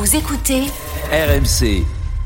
Vous écoutez RMC.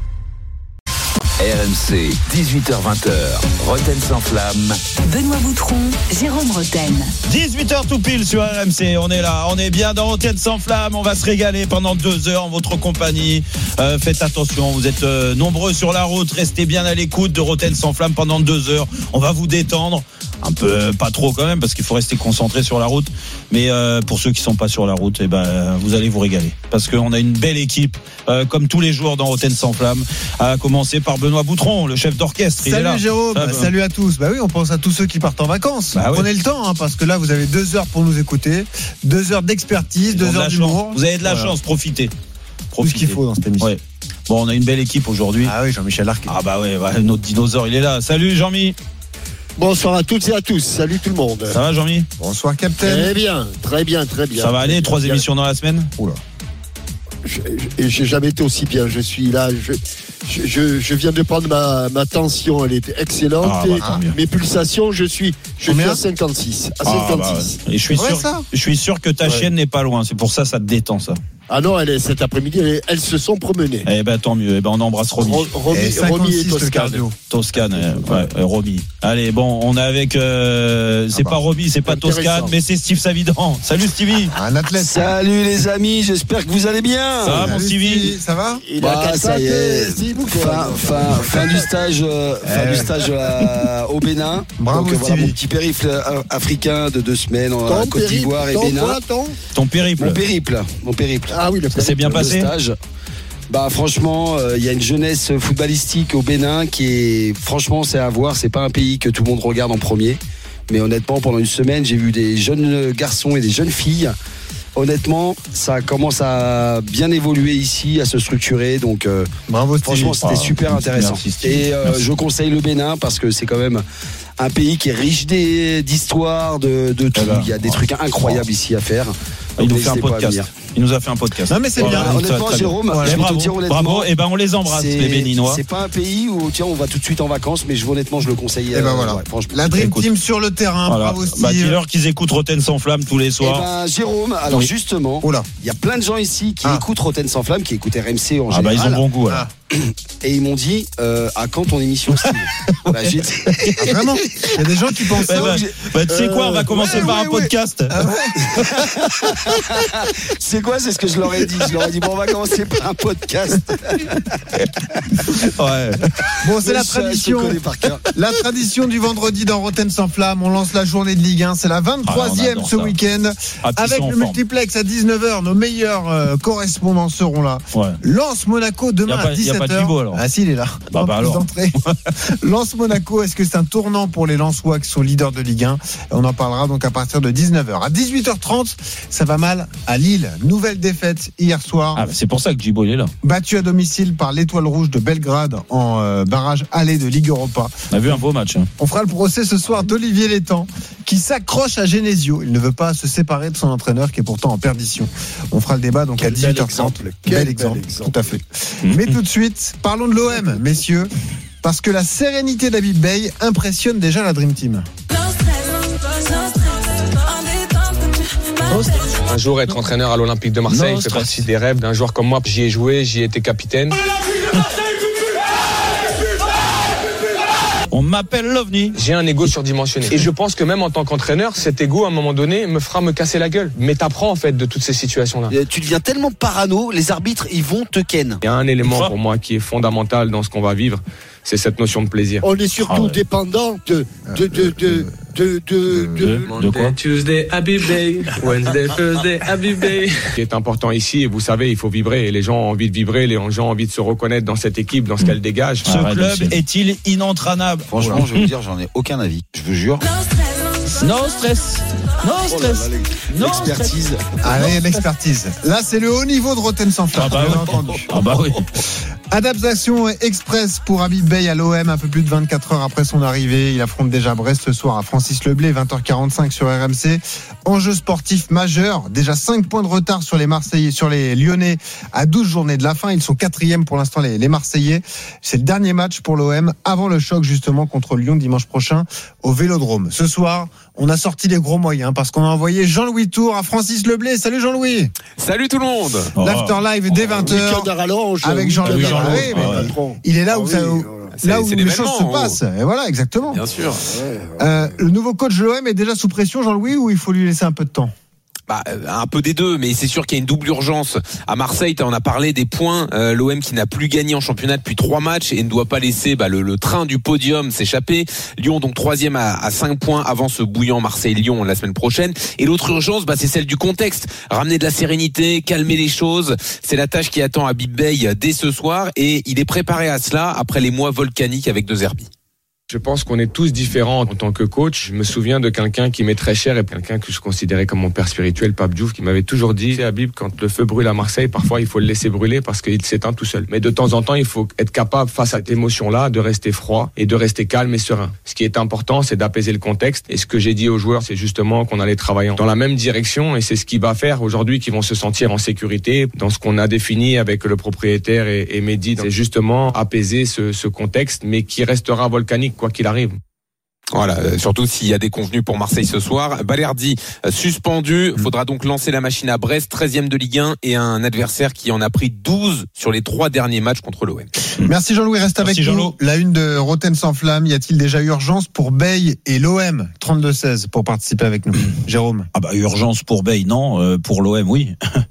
RMC, 18h-20h, Roten sans flamme. Benoît Boutron, Jérôme Roten. 18h tout pile sur RMC, on est là, on est bien dans Roten sans flamme, on va se régaler pendant 2 heures en votre compagnie. Faites attention, vous êtes nombreux sur la route, restez bien à l'écoute de Roten sans flamme pendant 2 heures. On va vous détendre, un peu, pas trop quand même, parce qu'il faut rester concentré sur la route. Mais pour ceux qui sont pas sur la route, vous allez vous régaler. Parce qu'on a une belle équipe, comme tous les jours dans Roten sans flamme, à commencer par Benoît Boutron, le chef d'orchestre. Salut Jérôme, salut à tous. Bah oui, on pense à tous ceux qui partent en vacances. Prenez le temps, parce que là vous avez 2 heures pour nous écouter, 2 heures d'expertise, 2 heures d'humour. Vous avez de la chance, profitez. Tout ce qu'il faut dans cette émission. Ouais. Bon, on a une belle équipe aujourd'hui. Ah oui, Jean-Michel Arquet. Ah bah ouais, notre dinosaure, il est là. Salut Jean-Mi. Bonsoir à toutes et à tous, salut tout le monde. Ça va Jean-Mi? Bonsoir Captain. Très bien. Ça va aller, 3 émissions dans la semaine? Oula. J'ai jamais été aussi bien, je suis là, je viens de prendre ma tension, elle est excellente, mes pulsations, je suis à 56. Et je suis sûr que ta chienne n'est pas loin, c'est pour ça te détend ça. Ah non, cet après-midi, elles se sont promenées. Eh ben tant mieux. On embrasse Romy. Romy et Toscane. Romy. Allez, bon, on est avec. C'est pas Romy, c'est pas Toscane, mais c'est Steve Savidan. Salut Stevie. Un athlète. Salut les amis, j'espère que vous allez bien. Ça va mon Stevie? Ça va? Ça y est. Fin du stage au Bénin. Bravo donc, Stevie. Mon petit périphle africain de 2 semaines en Côte d'Ivoire et Bénin. Ton périple. Mon périple. Ah oui, ça s'est bien passé. Franchement, il y a une jeunesse footballistique au Bénin qui est, franchement, c'est à voir. C'est pas un pays que tout le monde regarde en premier, mais honnêtement, pendant une semaine, j'ai vu des jeunes garçons et des jeunes filles. Honnêtement, ça commence à bien évoluer ici, à se structurer. Donc, bravo, franchement, c'était super intéressant. Merci. Je conseille le Bénin parce que c'est quand même un pays qui est riche d'histoire, de tout. Il y a des trucs incroyables ici à faire. Il nous a fait un podcast. Non mais c'est bien. Honnêtement, Jérôme, je vais te dire honnêtement. Bravo. Et on les embrasse les Béninois. C'est pas un pays où on va tout de suite en vacances, mais honnêtement, je le conseille. Voilà. La Dream Team sur le terrain. Voilà. Bravo Steve. Dis-leur qu'ils écoutent Roten sans flamme tous les soirs. Jérôme, alors justement, il y a plein de gens ici qui écoutent Roten sans flamme, qui écoutent RMC en général. Ils ont bon goût. Et ils m'ont dit à quand ton émission Steve? Vraiment? Il y a des gens qui pensent ça. Tu sais quoi, on va commencer par un podcast. C'est quoi? C'est ce que je leur ai dit. Je leur ai dit on va commencer par un podcast. Bon, c'est la tradition. La tradition du vendredi dans Roten sans flamme. On lance la journée de Ligue 1. C'est la 23e ce week-end. Avec le multiplex à 19h. Nos meilleurs correspondants seront là. Lens Monaco demain à 17h. Il n'y a pas de Thibaut alors. Ah si, il est là. Alors. Lens Monaco, est-ce que c'est un tournant pour les Lensois qui sont leaders de Ligue 1? On en parlera donc à partir de 19h. À 18h30, ça va mal à Lille. Nouvelle défaite hier soir. C'est pour ça que Djibo est là. Battu à domicile par l'Étoile Rouge de Belgrade en barrage aller de Ligue Europa. On a vu un beau match. On fera le procès ce soir d'Olivier Létang qui s'accroche à Genesio. Il ne veut pas se séparer de son entraîneur qui est pourtant en perdition. On fera le débat donc à 18h30. Bel exemple. Tout à fait. Mais tout de suite, parlons de l'OM, messieurs, parce que la sérénité d'Habib Beye impressionne déjà la Dream Team. Un jour être entraîneur à l'Olympique de Marseille fait partie des rêves d'un joueur comme moi. J'y ai joué, j'y ai été capitaine. On m'appelle l'OVNI. J'ai un ego surdimensionné. Et je pense que même en tant qu'entraîneur, cet ego, à un moment donné, me fera me casser la gueule. Mais t'apprends en fait de toutes ces situations-là. Tu deviens tellement parano, les arbitres, ils vont te ken. Il y a un élément pour moi qui est fondamental dans ce qu'on va vivre, c'est cette notion de plaisir. On est surtout dépendant de quoi? Tuesday, Habib Beye. Wednesday, Thursday, Habib Beye. Ce qui est important ici, et vous savez, il faut vibrer. Et les gens ont envie de vibrer, les gens ont envie de se reconnaître dans cette équipe, dans ce qu'elle dégage. Ce club est-il inentraînable? Franchement, je vais vous dire, j'en ai aucun avis. Je vous jure. No stress. L'expertise. Allez, l'expertise. Là, c'est le haut niveau de Roten sans flamme. Oui. Adaptation express pour Habib Beye à l'OM, un peu plus de 24 heures après son arrivée. Il affronte déjà Brest ce soir à Francis Leblay, 20h45 sur RMC. Enjeu sportif majeur, déjà 5 points de retard sur les Marseillais, sur les Lyonnais à 12 journées de la fin. Ils sont 4e pour l'instant, les Marseillais. C'est le dernier match pour l'OM avant le choc justement contre Lyon dimanche prochain au Vélodrome. Ce soir, on a sorti les gros moyens parce qu'on a envoyé Jean-Louis Tour à Francis Leblay. Salut Jean-Louis. Salut tout le monde. L'After Live dès 20h avec Jean-Louis. Il est là où les choses se passent. Et voilà, exactement. Bien sûr. Le nouveau coach de l'OM est déjà sous pression, Jean-Louis, ou il faut lui laisser un peu de temps? Un peu des deux, mais c'est sûr qu'il y a une double urgence. À Marseille, on a parlé des points. L'OM qui n'a plus gagné en championnat depuis 3 matchs et ne doit pas laisser le train du podium s'échapper. Lyon donc 3e à 5 points avant ce bouillant Marseille-Lyon la semaine prochaine. Et l'autre urgence, c'est celle du contexte. Ramener de la sérénité, calmer les choses. C'est la tâche qui attend Habib Beye dès ce soir et il est préparé à cela après les mois volcaniques avec De Zerbi. Je pense qu'on est tous différents en tant que coach. Je me souviens de quelqu'un qui m'est très cher et quelqu'un que je considérais comme mon père spirituel, Pape Diouf, qui m'avait toujours dit, Habib, quand le feu brûle à Marseille, parfois il faut le laisser brûler parce qu'il s'éteint tout seul. Mais de temps en temps, il faut être capable, face à cette émotion-là, de rester froid et de rester calme et serein. Ce qui est important, c'est d'apaiser le contexte. Et ce que j'ai dit aux joueurs, c'est justement qu'on allait travailler dans la même direction et c'est ce qui va faire aujourd'hui qu'ils vont se sentir en sécurité dans ce qu'on a défini avec le propriétaire et Mehdi. C'est justement apaiser ce contexte, mais qui restera volcanique quoi qu'il arrive. Voilà, surtout s'il y a des convenus pour Marseille ce soir. Balerdi suspendu, faudra donc lancer la machine à Brest, 13e de Ligue 1 et un adversaire qui en a pris 12 sur les 3 derniers matchs contre l'OM. Merci Jean-Louis, reste avec nous. La une de Roten sans flamme, y a-t-il déjà urgence pour Beye et l'OM? 32-16 pour participer avec nous. Jérôme. Urgence pour Beye, non, pour l'OM, oui.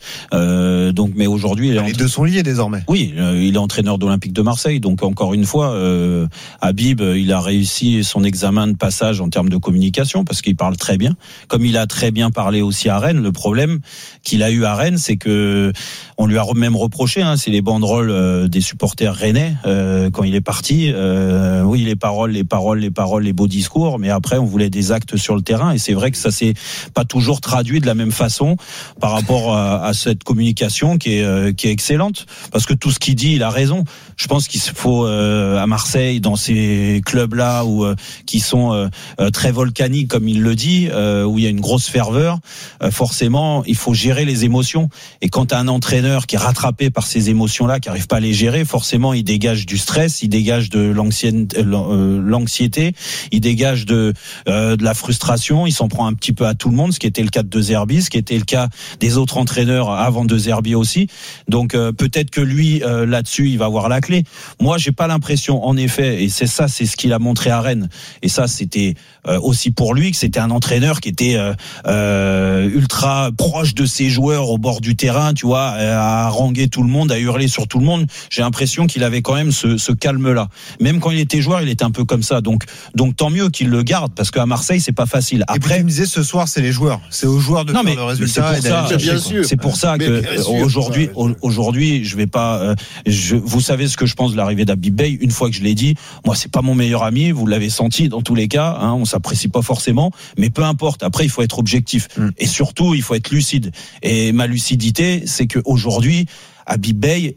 Donc, mais aujourd'hui, les deux sont liés désormais. Oui, il est entraîneur d'Olympique de Marseille, donc encore une fois, Habib, il a réussi son examen de passage en termes de communication parce qu'il parle très bien, comme il a très bien parlé aussi à Rennes. Le problème qu'il a eu à Rennes, c'est que on lui a même reproché, c'est les banderoles des supporters rennais quand il est parti. Oui, les paroles, les beaux discours, mais après on voulait des actes sur le terrain et c'est vrai que ça s'est pas toujours traduit de la même façon par rapport à cette communication qui est excellente parce que tout ce qu'il dit, il a raison. Je pense qu'il faut à Marseille, dans ces clubs-là qui sont très volcaniques, comme il le dit, où il y a une grosse ferveur, forcément, il faut gérer les émotions. Et quand tu as un entraîneur qui est rattrapé par ces émotions-là, qui n'arrive pas à les gérer, forcément, il dégage du stress, il dégage de l'anxiété, il dégage de la frustration, il s'en prend un petit peu à tout le monde, ce qui était le cas de De Zerbi, ce qui était le cas des autres entraîneurs avant De Zerbi aussi. Donc peut-être que lui, là-dessus, il va avoir la clé. Moi, j'ai pas l'impression, en effet, et c'est ce qu'il a montré à Rennes, et ça c'était aussi pour lui, que c'était un entraîneur qui était ultra proche de ses joueurs au bord du terrain, tu vois, à haranguer tout le monde, à hurler sur tout le monde. J'ai l'impression qu'il avait quand même ce calme-là. Même quand il était joueur, il était un peu comme ça. Donc tant mieux qu'il le garde, parce qu'à Marseille, c'est pas facile. Après, et puis, tu me disais, ce soir, c'est les joueurs. C'est aux joueurs de faire le résultat. C'est pour ça que aujourd'hui, je vais pas. Vous savez ce que je pense de l'arrivée d'Habib Beye. Une fois que je l'ai dit, moi, c'est pas mon meilleur ami. Vous l'avez senti dans tous les cas. On s'apprécie pas forcément, mais peu importe. Après, il faut être objectif et surtout, il faut être lucide. Et ma lucidité, c'est que aujourd'hui, Habib Beye,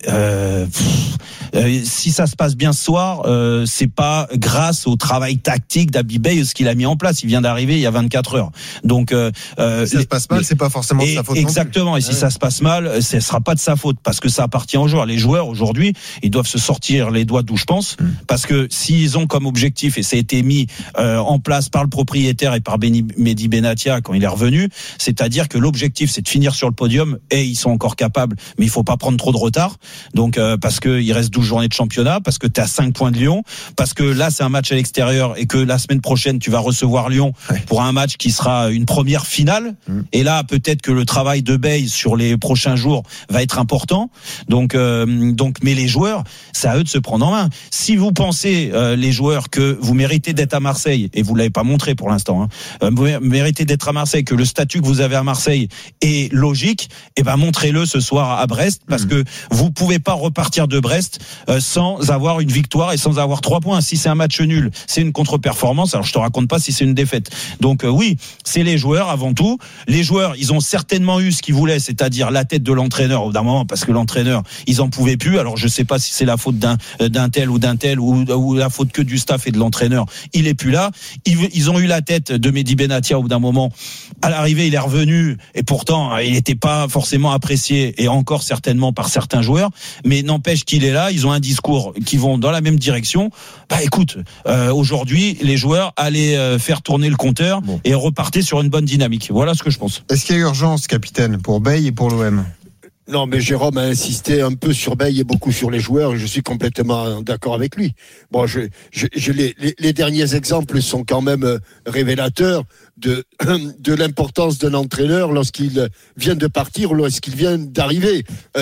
si ça se passe bien ce soir, c'est pas grâce au travail tactique d'Habib Beye ce qu'il a mis en place. Il vient d'arriver il y a 24 heures. Donc, si ça se passe mal, c'est pas forcément de sa faute. Exactement. Et si ça se passe mal, ce sera pas de sa faute parce que ça appartient aux joueurs. Les joueurs aujourd'hui, ils doivent se sortir les doigts d'où je pense, parce que s'ils ont comme objectif, et ça a été mis en place par le propriétaire et par Mehdi Benatia quand il est revenu, c'est-à-dire que l'objectif c'est de finir sur le podium et ils sont encore capables, mais il faut pas prendre trop de retard. Donc parce que il reste 12 journées de championnat, parce que tu es à 5 points de Lyon, parce que là c'est un match à l'extérieur et que la semaine prochaine tu vas recevoir Lyon pour un match qui sera une première finale. Et là peut-être que le travail de Beye sur les prochains jours va être important. Donc mais les joueurs, c'est à eux de se prendre en main. Si vous pensez les joueurs que vous méritez d'être à Marseille, et vous l'avez pas montré pour l'instant, vous méritez d'être à Marseille, que le statut que vous avez à Marseille est logique, et ben montrez-le ce soir à Brest, parce que vous pouvez pas repartir de Brest sans avoir une victoire et sans avoir 3 points. Si c'est un match nul, c'est une contre-performance. Alors je te raconte pas si c'est une défaite. Donc oui, c'est les joueurs avant tout. Les joueurs, ils ont certainement eu ce qu'ils voulaient, c'est-à-dire la tête de l'entraîneur au d'un moment, parce que l'entraîneur, ils en pouvaient plus. Alors je sais pas si c'est la faute d'un tel ou la faute que du staff et de l'entraîneur. Il est plus là. Ils ont eu la tête de Mehdi Benatia au bout d'un moment. À l'arrivée, il est revenu et pourtant, il n'était pas forcément apprécié et encore certainement par certains joueurs, mais n'empêche qu'il est là. Ils ont un discours qui vont dans la même direction. Bah écoute, aujourd'hui, les joueurs allaient faire tourner le compteur et repartaient sur une bonne dynamique. Voilà ce que je pense. Est-ce qu'il y a urgence, capitaine, pour Baye et pour l'OM? Non, mais Jérôme a insisté un peu sur Baye et beaucoup sur les joueurs, et je suis complètement d'accord avec lui. Bon, les derniers exemples sont quand même révélateurs de l'importance d'un entraîneur lorsqu'il vient de partir, lorsqu'il vient d'arriver.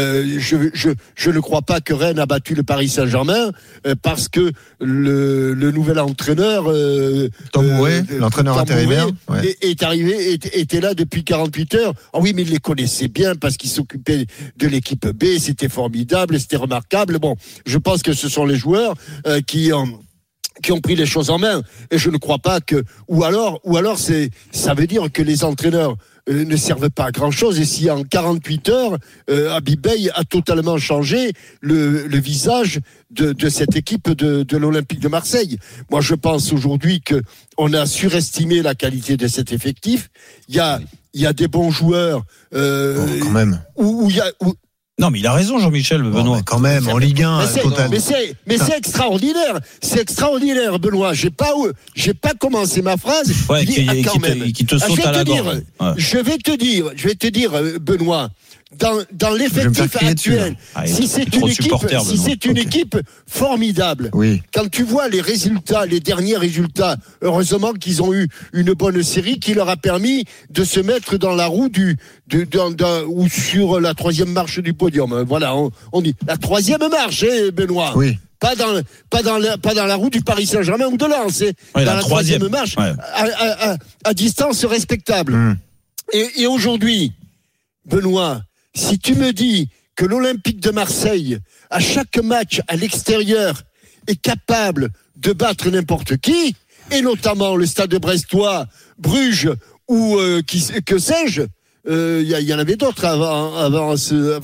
Je ne crois pas que Rennes a battu le Paris Saint-Germain parce que le nouvel entraîneur Tambouré, l'entraîneur intérimaire, est arrivé, était là depuis 48 heures. Ah oui, mais il les connaissait bien parce qu'il s'occupait de l'équipe B, c'était formidable, c'était remarquable. Bon, je pense que ce sont les joueurs qui ont pris les choses en main, et je ne crois pas que ou alors ça veut dire que les entraîneurs ne servent pas à grand chose, et si en 48 heures Habib Beye a totalement changé le visage de cette équipe de l'Olympique de Marseille. Moi je pense aujourd'hui que on a surestimé la qualité de cet effectif. Il y a des bons joueurs quand même. Non, mais il a raison, Jean-Michel, Benoît. Quand même, en Ligue 1, total. Mais c'est extraordinaire. C'est extraordinaire, Benoît. J'ai pas commencé ma phrase. Ouais, qui te saute à la gorge. Je vais te dire, Benoît, dans l'effectif actuel, si c'est une équipe formidable, quand tu vois les résultats, les derniers résultats, heureusement qu'ils ont eu une bonne série qui leur a permis de se mettre dans la roue ou sur la troisième marche du podium. Voilà, on dit la troisième marche, Benoît. Oui. Pas dans la roue du Paris Saint-Germain ou de Lens, dans la troisième marche, à distance respectable. Et aujourd'hui, Benoît, si tu me dis que l'Olympique de Marseille, à chaque match à l'extérieur, est capable de battre n'importe qui, et notamment le Stade Brestois, Bruges ou que sais-je, il y en avait d'autres avant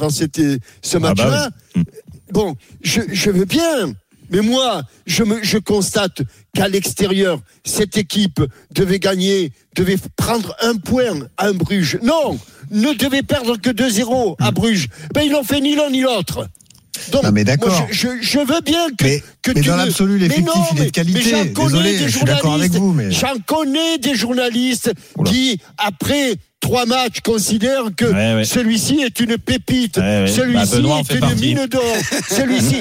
ce match-là. Bon, je veux bien, mais moi, je constate qu'à l'extérieur, cette équipe devait prendre un point à Bruges. Non, ne devait perdre que 2-0 à Bruges. Ben, ils n'ont fait ni l'un ni l'autre. Donc, non, mais d'accord. Moi, je veux bien que mais dans l'absolu, l'effectif, il est de qualité. Désolé, je suis d'accord avec vous. Mais... J'en connais des journalistes qui, après 3 matchs, considèrent que celui-ci est une pépite. Celui-ci est une mine d'or. Celui-ci.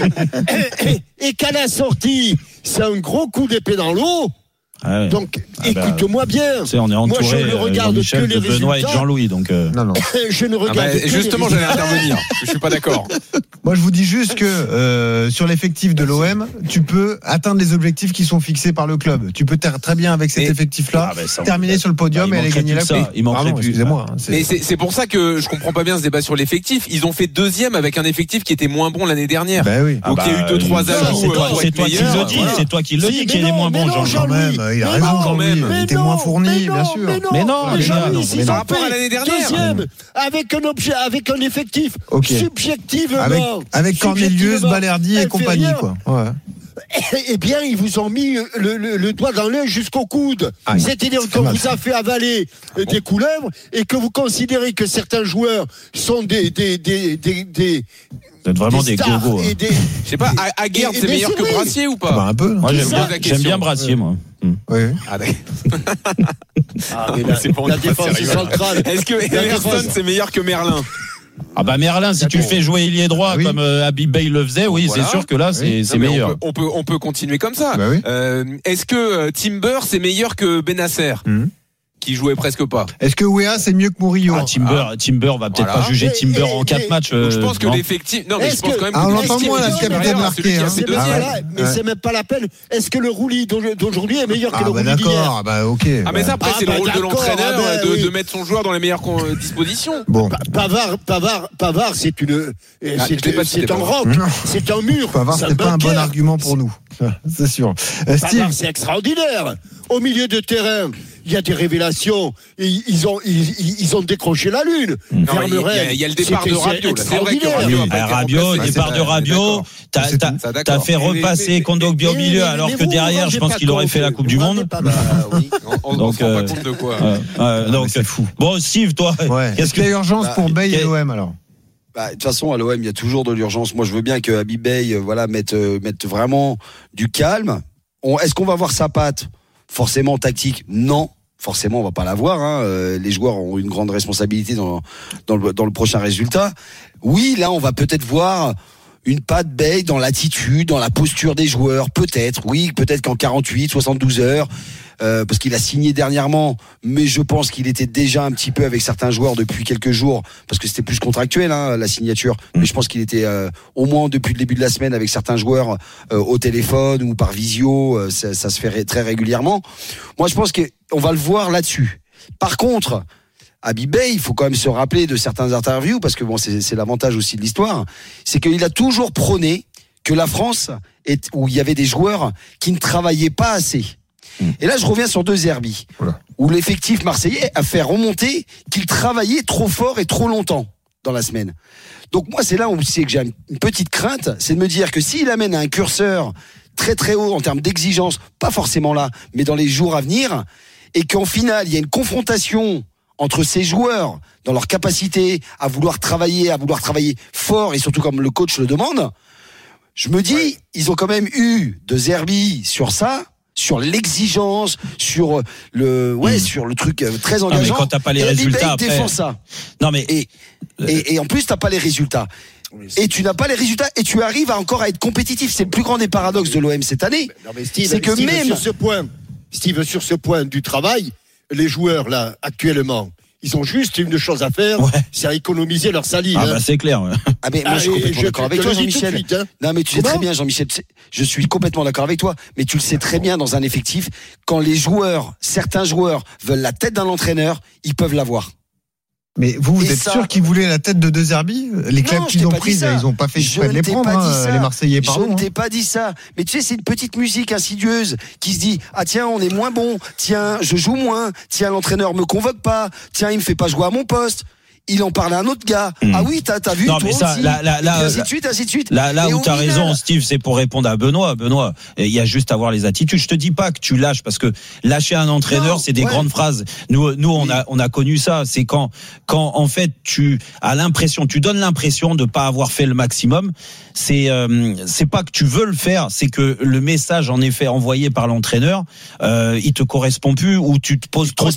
Et qu'à la sortie, c'est un gros coup d'épée dans l'eau. Donc, écoute-moi bien. On est entouré, moi, je ne regarde que les résultats. Benoît et Jean-Louis, donc. Non. Je ne regarde que justement, les j'allais intervenir. Je suis pas d'accord. Moi, je vous dis juste que sur l'effectif de l'OM, tu peux atteindre les objectifs qui sont fixés par le club. Tu peux très bien avec cet effectif-là terminer sur le podium et aller gagner la coupe. Il manquerait plus. Excusez-moi. Mais c'est pour ça que je comprends pas bien ce débat sur l'effectif. Ils ont fait deuxième avec un effectif qui était moins bon l'année dernière. Donc il y a eu 2-3 ajouts. C'est toi qui le dis qu'il est moins bon, Jean-Louis. Il a raison quand même. Il était moins fourni, bien sûr. Mais non, par rapport à l'année dernière. Deuxième, avec un effectif subjectivement. Avec Cornelius, Balerdi et compagnie, quoi. Eh bien, ils vous ont mis le doigt dans l'œil jusqu'au coude. C'est-à-dire qu'on vous a fait avaler des couleuvres et que vous considérez que certains joueurs sont des vous êtes vraiment des gogos. Je sais pas, Aguerd, c'est meilleur que Brassier ou pas? Un peu. Moi, j'aime bien Brassier, moi. Oui. C'est pour la défense centrale. Est-ce que Emerson, c'est meilleur que Merlin? Merlin, si tu le fais jouer ailier droit comme Habib Beye le faisait, c'est sûr que là c'est meilleur. On peut continuer comme ça. Est-ce que Timber c'est meilleur que Benasser qui jouait presque pas? Est-ce que Wea c'est mieux que Murillo? Timber va peut-être pas juger Timber en 4 matchs. Je pense que l'effectif. Non, mais je pense quand même que on entend moins la capitaine marquée. Mais c'est même pas la peine. Est-ce que le Roulis d'aujourd'hui est meilleur que le Roulis d'hier? Ok. Mais ça après c'est le rôle de l'entraîneur de mettre son joueur dans les meilleures dispositions. Bon. Pavard, c'est un roc, c'est un mur. Pavard, c'est pas un bon argument pour nous. C'est sûr. Steve, c'est extraordinaire. Au milieu de terrain, il y a des révélations. Ils ont décroché la lune. Il y a le départ de Rabiot. C'est vrai que Rabiot, départ de Rabiot. T'as fait repasser Kondogbia au milieu, alors que derrière, je pense qu'il aurait fait la Coupe du Monde. On se rend pas compte de quoi. Donc c'est fou. Bon, Steve, toi, qu'est-ce qu'il y a urgence pour Beye et l'OM alors? De toute façon, à l'OM, il y a toujours de l'urgence. Moi, je veux bien que Habib Beye, mette vraiment du calme. Est-ce qu'on va voir sa patte forcément tactique? Non. Forcément, on va pas la voir. Les joueurs ont une grande responsabilité dans le prochain résultat. Oui, là, on va peut-être voir une patte Beye dans l'attitude, dans la posture des joueurs. Peut-être qu'en 48, 72 heures, parce qu'il a signé dernièrement, mais je pense qu'il était déjà un petit peu avec certains joueurs depuis quelques jours, parce que c'était plus contractuel, la signature. Mais je pense qu'il était au moins depuis le début de la semaine avec certains joueurs au téléphone ou par visio. Ça se fait très régulièrement. Moi, je pense qu'on va le voir là-dessus. Par contre, Habib Beye, il faut quand même se rappeler de certaines interviews, parce que c'est l'avantage aussi de l'histoire, c'est qu'il a toujours prôné que la France, où il y avait des joueurs qui ne travaillaient pas assez. Et là, je reviens sur De Zerbi, où l'effectif marseillais a fait remonter qu'il travaillait trop fort et trop longtemps dans la semaine. Donc moi, c'est là où c'est que j'ai une petite crainte, c'est de me dire que s'il amène un curseur très très haut en termes d'exigence, pas forcément là, mais dans les jours à venir, et qu'en finale, il y a une confrontation entre ces joueurs dans leur capacité à vouloir travailler fort, et surtout comme le coach le demande, je me dis, ils ont quand même eu De Zerbi sur ça, sur l'exigence, sur le truc très engageant. Non, mais quand t'as pas les résultats après. Défend ça. Non mais et en plus t'as pas les résultats. Et tu n'as pas les résultats et tu arrives encore à être compétitif. C'est le plus grand des paradoxes de l'OM cette année. C'est que même sur ce point du travail, les joueurs là actuellement, ils ont juste une chose à faire, c'est à économiser leur salive. C'est clair. Ouais. Mais moi, je suis complètement d'accord avec toi, Jean-Michel. Non, mais tu sais très bien, Jean-Michel. Je suis complètement d'accord avec toi. Mais tu le sais très bien, dans un effectif, quand certains joueurs veulent la tête d'un entraîneur, ils peuvent l'avoir. Mais vous êtes sûr qu'ils voulaient la tête de De Zerbi? Les clubs qu'ils ont prises, ils n'ont pas fait exprès de les prendre, les Marseillais, pardon. Je ne t'ai pas dit ça. Mais tu sais, c'est une petite musique insidieuse qui se dit, ah tiens, on est moins bon, tiens, je joue moins, tiens, l'entraîneur me convoque pas, tiens, il me fait pas jouer à mon poste. Il en parle à un autre gars. Ah oui, t'as vu, non, toi mais ça, aussi. Ainsi de suite. Là où t'as raison, Steve, c'est pour répondre à Benoît. Benoît, il y a juste à voir les attitudes. Je te dis pas que tu lâches, parce que lâcher un entraîneur, c'est des grandes phrases. Nous, on a connu ça. C'est quand en fait, tu donnes l'impression de pas avoir fait le maximum. C'est pas que tu veux le faire, c'est que le message, en effet, envoyé par l'entraîneur, il te correspond plus, ou tu te poses trop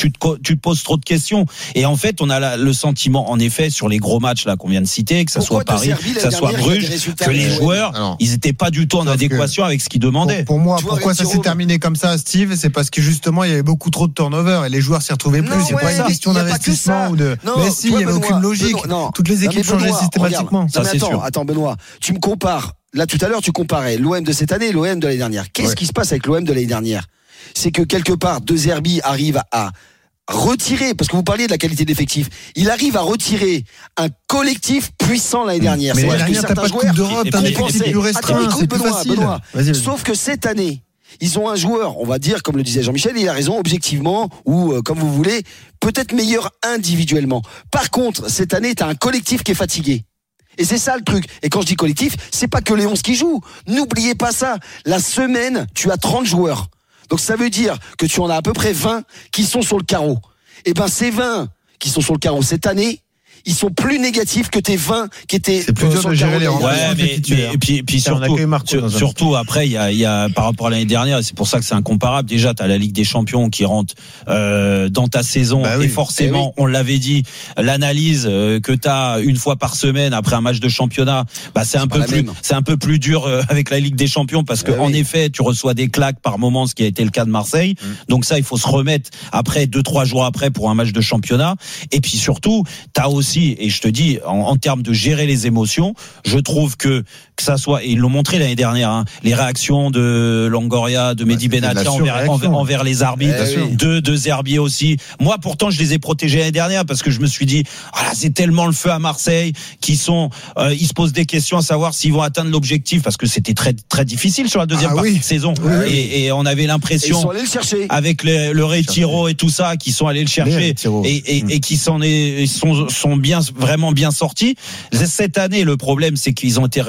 de questions. Et en fait, on a le sentiment, en effet, sur les gros matchs là qu'on vient de citer, que ça soit Paris, que ça soit Bruges, que les joueurs, ils étaient pas du tout en adéquation avec ce qu'ils demandaient. Pour moi, pourquoi ça s'est terminé comme ça, Steve? C'est parce que justement, il y avait beaucoup trop de turnover et les joueurs s'y retrouvaient plus. C'est pas une question d'investissement ou de. Mais si, il y avait aucune logique. Toutes les équipes changeaient systématiquement. Ça, c'est sûr. Attends, Benoît, tu me compares. Là, tout à l'heure, tu comparais l'OM de cette année et l'OM de l'année dernière. Qu'est-ce qui se passe avec l'OM de l'année dernière? C'est que quelque part, De Zerbi arrive à retirer, parce que vous parliez de la qualité d'effectif, il arrive à retirer un collectif puissant l'année dernière. Mais l'année dernière, t'as pas de Coupe d'Europe, t'as un effectif plus restreint, c'est plus facile. Sauf que cette année, ils ont un joueur, on va dire, comme le disait Jean-Michel, il a raison, objectivement, ou comme vous voulez, peut-être meilleur individuellement. Par contre, cette année, t'as un collectif qui est fatigué. Et c'est ça le truc. Et quand je dis collectif, c'est pas que les 11 qui jouent. N'oubliez pas ça. La semaine, tu as 30 joueurs. Donc ça veut dire que tu en as à peu près 20 qui sont sur le carreau. Et ben ces 20 qui sont sur le carreau cette année, ils sont plus négatifs que tes 20 qui étaient c'est plus dur de gérer les remplacements. Et puis surtout après il y a par rapport à l'année dernière, et c'est pour ça que c'est incomparable. Déjà tu as la Ligue des Champions qui rentre dans ta saison, et forcément on l'avait dit, l'analyse que tu as une fois par semaine après un match de championnat, c'est un peu plus dur avec la Ligue des Champions, parce que en effet tu reçois des claques par moment, ce qui a été le cas de Marseille. Donc ça, il faut se remettre après 2-3 jours après pour un match de championnat. Et puis surtout tu as aussi, et je te dis, en termes de gérer les émotions, je trouve que ça soit, et ils l'ont montré l'année dernière, les réactions de Longoria, de Mehdi Benatia envers les arbitres, de Zerbi aussi. Moi, pourtant, je les ai protégés l'année dernière, parce que je me suis dit, c'est tellement le feu à Marseille, ils se posent des questions à savoir s'ils vont atteindre l'objectif, parce que c'était très, très difficile sur la deuxième partie de saison. Et on avait l'impression, ils sont allés le chercher. Avec le Retiro et tout ça, qui sont allés le chercher, et qui sont vraiment bien sortis. Cette année, le problème, c'est qu'ils ont été rattrapés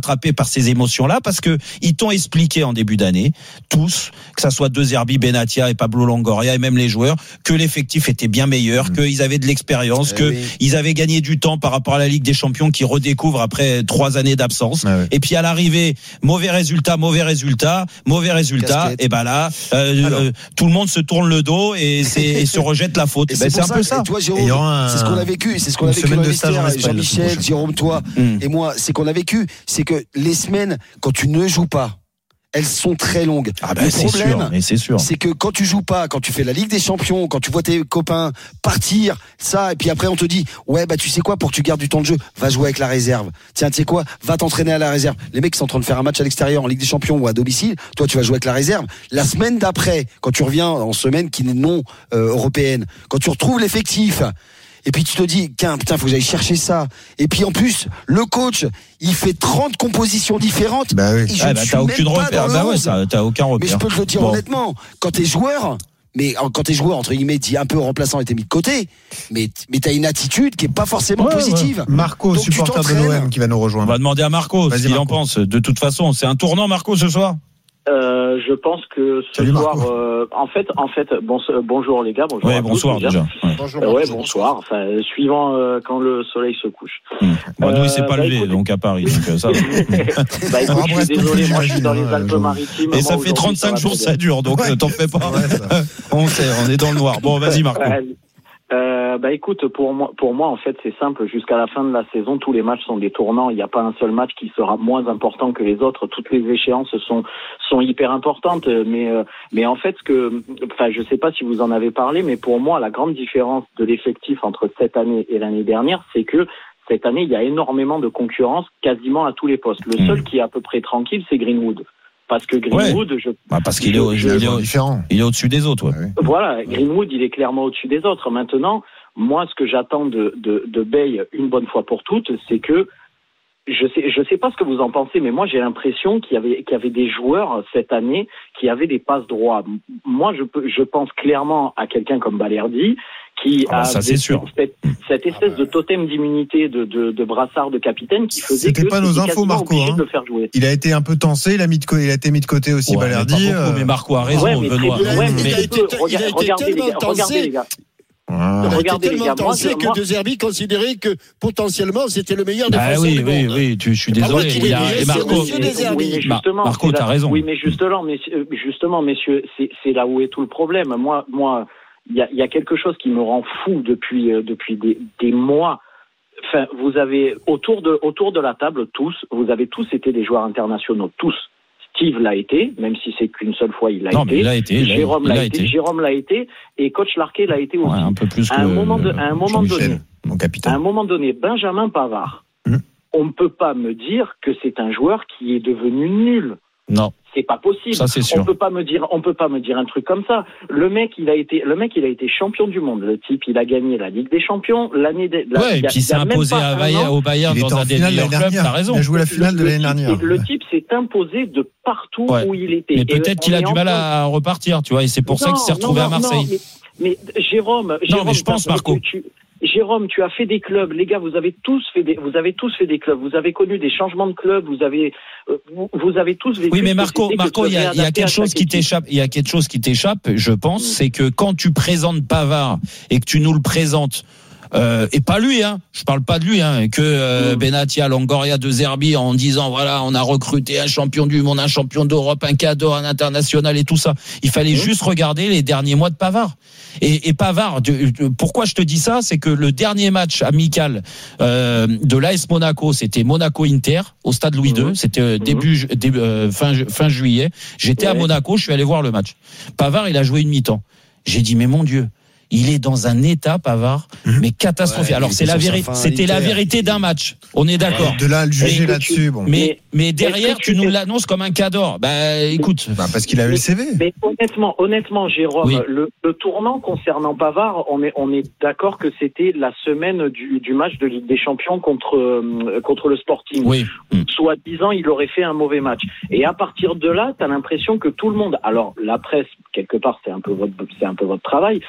rattrapé par ces émotions-là parce que ils t'ont expliqué en début d'année, tous, que ça soit De Zerbi, Benatia et Pablo Longoria et même les joueurs, que l'effectif était bien meilleur, qu'ils avaient de l'expérience, qu'ils avaient gagné du temps par rapport à la Ligue des Champions qui redécouvre après 3 années d'absence. Et puis à l'arrivée, mauvais résultat. Et ben là, tout le monde se tourne le dos et se rejette la faute. C'est un peu ça. Toi, Jérôme, c'est ce qu'on a vécu. C'est ce qu'on a vécu dans les vestiaires. Jean-Michel, Jérôme, toi et moi, c'est qu'on a vécu. C'est que les semaines, quand tu ne joues pas, elles sont très longues. Le problème, c'est que quand tu joues pas, quand tu fais la Ligue des Champions, quand tu vois tes copains partir, ça, et puis après on te dit, ouais, bah tu sais quoi, pour que tu gardes du temps de jeu, va jouer avec la réserve. Tiens, tu sais quoi, va t'entraîner à la réserve. Les mecs sont en train de faire un match à l'extérieur en Ligue des Champions ou à domicile, toi tu vas jouer avec la réserve. La semaine d'après, quand tu reviens en semaine qui n'est non européenne, quand tu retrouves l'effectif, et puis tu te dis, putain, faut que j'aille chercher ça. Et puis en plus, le coach, il fait 30 compositions différentes. Bah oui. Et je ne suis t'as aucune même pas repère. dans le 11. T'as aucun repère. Mais je peux te le dire honnêtement, quand t'es joueur, entre guillemets, t'es un peu remplaçant et t'es mis de côté, mais t'as une attitude qui est pas forcément positive. Marco, donc, supporter de l'OM, qui va nous rejoindre. On va demander à Marco ce qu'il en pense. De toute façon, c'est un tournant, Marco, ce soir. Je pense que ce soir, en fait, bonjour les gars, bonjour. Ouais, bonsoir déjà. Bonsoir. Enfin, suivant quand le soleil se couche. Nous, il s'est pas levé, donc à Paris. Donc ça. Écoute, je suis désolé, moi je suis dans les Alpes-Maritimes. Et ça fait 35 jours ça dure, donc t'en fais pas. On sait, on est dans le noir. Bon, vas-y Marco. Écoute, pour moi en fait c'est simple, jusqu'à la fin de la saison tous les matchs sont des tournants, il n'y a pas un seul match qui sera moins important que les autres, toutes les échéances sont hyper importantes, mais en fait je sais pas si vous en avez parlé, mais pour moi la grande différence de l'effectif entre cette année et l'année dernière, c'est que cette année il y a énormément de concurrence quasiment à tous les postes. Le seul qui est à peu près tranquille, c'est Greenwood. Parce que Greenwood, parce qu'il est différent. Il est au-dessus des autres. Ouais. Voilà, Greenwood, il est clairement au-dessus des autres. Maintenant, moi, ce que j'attends de Bay une bonne fois pour toutes, c'est que je sais pas ce que vous en pensez, mais moi, j'ai l'impression qu'il y avait des joueurs cette année qui avaient des passes droits. Moi, je pense clairement à quelqu'un comme Balerdi, qui a cette espèce de totem d'immunité de brassard de capitaine qui faisait c'était pas nos infos, Marco. De le faire jouer. Il a été un peu tensé, il a été mis de côté aussi, Balerdi. Mais Marco a raison, Benoît. Regardez les gars. Regardez les gars, que De Zerbi considérait que potentiellement c'était le meilleur défenseur du monde. Oui, je suis désolé. Marco, t'as raison. Oui, mais justement, messieurs, c'est là où est tout le problème. Moi, il y a quelque chose qui me rend fou depuis des mois. Enfin, vous avez autour de la table vous avez tous été des joueurs internationaux, tous. Steve l'a été, même si c'est qu'une seule fois il l'a été. Mais il a été. Jérôme l'a été, et coach Larquet l'a été aussi. Un peu plus à un moment donné, Benjamin Pavard, on ne peut pas me dire que c'est un joueur qui est devenu nul. Non. C'est pas possible. Ça, c'est sûr. On peut pas me dire un truc comme ça. Le mec, il a été champion du monde. Le type, il a gagné la Ligue des Champions l'année et puis il s'est imposé au Bayern dans un des meilleurs clubs. T'as raison. Il a joué la finale de l'année dernière. Le type s'est imposé de partout où il était. Mais peut-être qu'il a du mal à repartir, tu vois, et c'est pour ça qu'il s'est retrouvé à Marseille. Mais Jérôme, je pense, Marco. Jérôme, tu as fait des clubs. Les gars, vous avez tous fait des clubs. Vous avez connu des changements de clubs. Vous avez tous vécu. Oui, mais Marco, il y a quelque chose qui t'échappe. Il y a quelque chose qui t'échappe, je pense, c'est que quand tu présentes Pavard et que tu nous le présentes. Et pas lui, je parle pas de lui, que Benatia, Longoria, De Zerbi en disant voilà, on a recruté un champion du monde, un champion d'Europe, un cadeau, un international et tout ça. Il fallait juste regarder les derniers mois de Pavard. Et Pavard, pourquoi je te dis ça, c'est que le dernier match amical de l'AS Monaco, c'était Monaco-Inter au stade Louis II, c'était fin juillet. J'étais à Monaco, je suis allé voir le match. Pavard, il a joué une mi-temps. J'ai dit mais mon Dieu. Il est dans un état, Pavard, mais catastrophique. Alors c'est la vérité. C'était la vérité d'un match. On est d'accord. De là, le juger là-dessus. Bon. Mais derrière, tu nous l'annonces comme un cadeau. Écoute. Parce qu'il a eu le CV. Mais honnêtement, Jérôme, le tournant concernant Pavard, on est d'accord que c'était la semaine du match de Ligue des Champions contre le Sporting. Oui. Soi-disant, il aurait fait un mauvais match. Et à partir de là, t'as l'impression que tout le monde. Alors la presse, quelque part, c'est un peu votre travail, mais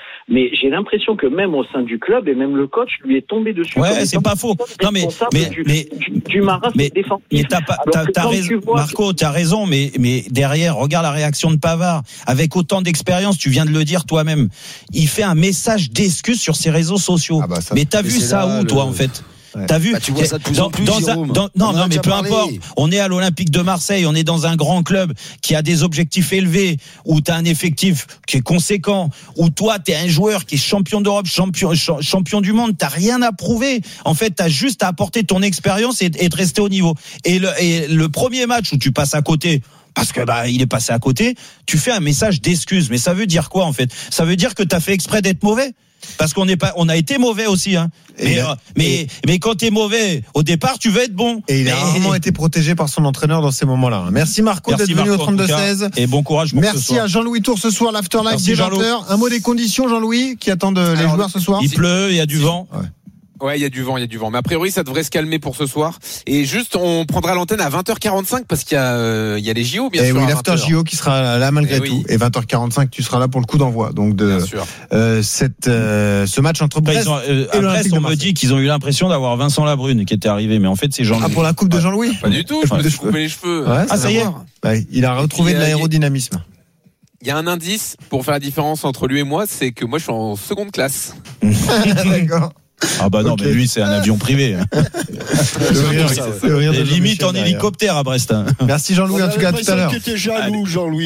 j'ai l'impression que même au sein du club et même le coach lui est tombé dessus. Ouais, c'est pas faux. Non mais du marasme défensif. Mais t'as raison, Marco, t'as raison, mais derrière, regarde la réaction de Pavard. Avec autant d'expérience, tu viens de le dire toi-même. Il fait un message d'excuse sur ses réseaux sociaux. Mais t'as vu ça où, toi, en fait? Ouais. T'as vu, tu vois ça de plus en plus, non, mais peu importe. On est à l'Olympique de Marseille, on est dans un grand club qui a des objectifs élevés, où t'as un effectif qui est conséquent, où toi t'es un joueur qui est champion d'Europe, champion du monde. T'as rien à prouver. En fait, t'as juste à apporter ton expérience et de rester au niveau. Et le premier match où tu passes à côté, parce que il est passé à côté, tu fais un message d'excuse. Mais ça veut dire quoi en fait? Ça veut dire que t'as fait exprès d'être mauvais? Parce qu'on a été mauvais aussi, hein. Mais quand t'es mauvais, au départ, tu veux être bon. Et il a rarement été protégé par son entraîneur dans ces moments-là. Merci Marco d'être venu au 32-16. Et bon courage pour ce soir. Merci à Jean-Louis Tour ce soir, l'Afterlife des 20h. Un mot des conditions, Jean-Louis, qui attendent les joueurs ce soir. Il pleut, il y a du vent. Ouais, il y a du vent. Mais a priori, ça devrait se calmer pour ce soir. Et juste, on prendra l'antenne à 20h45 parce qu'il y a les JO, bien sûr. Et oui, l'After JO qui sera là malgré tout. Et 20h45, tu seras là pour le coup d'envoi. Donc ce match entre Brest et l'Olympique de Marseille. On me dit qu'ils ont eu l'impression d'avoir Vincent Labrune qui était arrivé, mais en fait, c'est Jean-Louis. Ah, pour la coupe de Jean-Louis? Pas du tout. Je me suis coupé les cheveux. Ouais, ça y est. Ouais, il a retrouvé de l'aérodynamisme. Il y a un indice pour faire la différence entre lui et moi, c'est que moi, je suis en seconde classe. D'accord. Ah bah non, mais lui c'est un avion privé. Limite en hélicoptère à Brest. Merci Jean-Louis, en tout cas, tout à l'heure. Tu étais jaloux, Jean-Louis.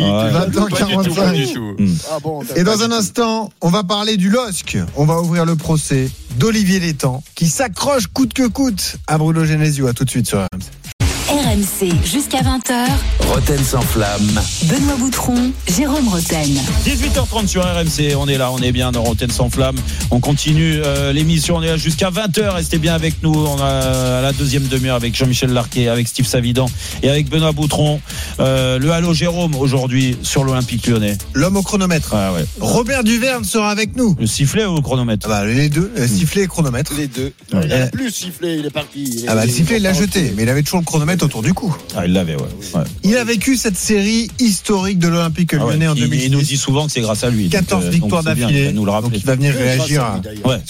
20h45. Et dans un instant, on va parler du LOSC. On va ouvrir le procès d'Olivier Létang qui s'accroche coûte que coûte à Bruno Genesio. À tout de suite sur RMC. RMC jusqu'à 20h. Roten sans flamme. Benoît Boutron, Jérôme Roten. 18h30 sur RMC, on est là, on est bien dans Roten sans flamme. On continue l'émission, on est là jusqu'à 20h. Restez bien avec nous. On a la deuxième demi-heure avec Jean-Michel Larquet, avec Steve Savidan et avec Benoît Boutron. Le Halo Jérôme aujourd'hui sur l'Olympique Lyonnais. L'homme au chronomètre. Ah ouais. Robert Duverne sera avec nous. Le sifflet ou le chronomètre? Les deux, sifflet et chronomètre. Les deux. Non, il a plus sifflé, il est parti. Le sifflet il l'a jeté, mais il avait toujours le chronomètre autour du cou. Ah, il l'avait, ouais. Il a vécu cette série historique de l'Olympique Lyonnais en 2010. Il nous dit souvent que c'est grâce à lui. 14 victoires d'affilée. Donc il va venir réagir à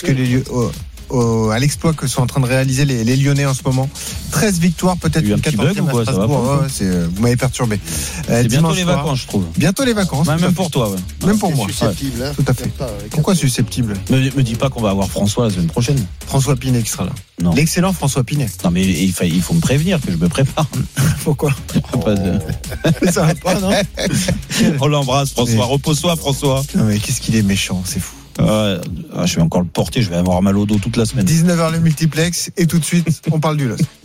l'exploit que sont en train de réaliser les Lyonnais en ce moment. 13 victoires, peut-être une 14e à Strasbourg. Vous m'avez perturbé. C'est bientôt les vacances, je trouve. Bientôt les vacances. Même pour toi, ouais. Même pour moi. Susceptible, tout à fait. Pourquoi susceptible? Me dis pas qu'on va avoir François la semaine prochaine. François Pinet qui sera là. Non. L'excellent François Pinet. Non, mais il faut me prévenir que je me prépare. Pourquoi? Ça va pas, non? On l'embrasse, François. Repose-toi, François. Non, mais qu'est-ce qu'il est méchant, c'est fou. Je vais encore le porter, je vais avoir mal au dos toute la semaine. 19h le multiplex et tout de suite on parle du LOSC.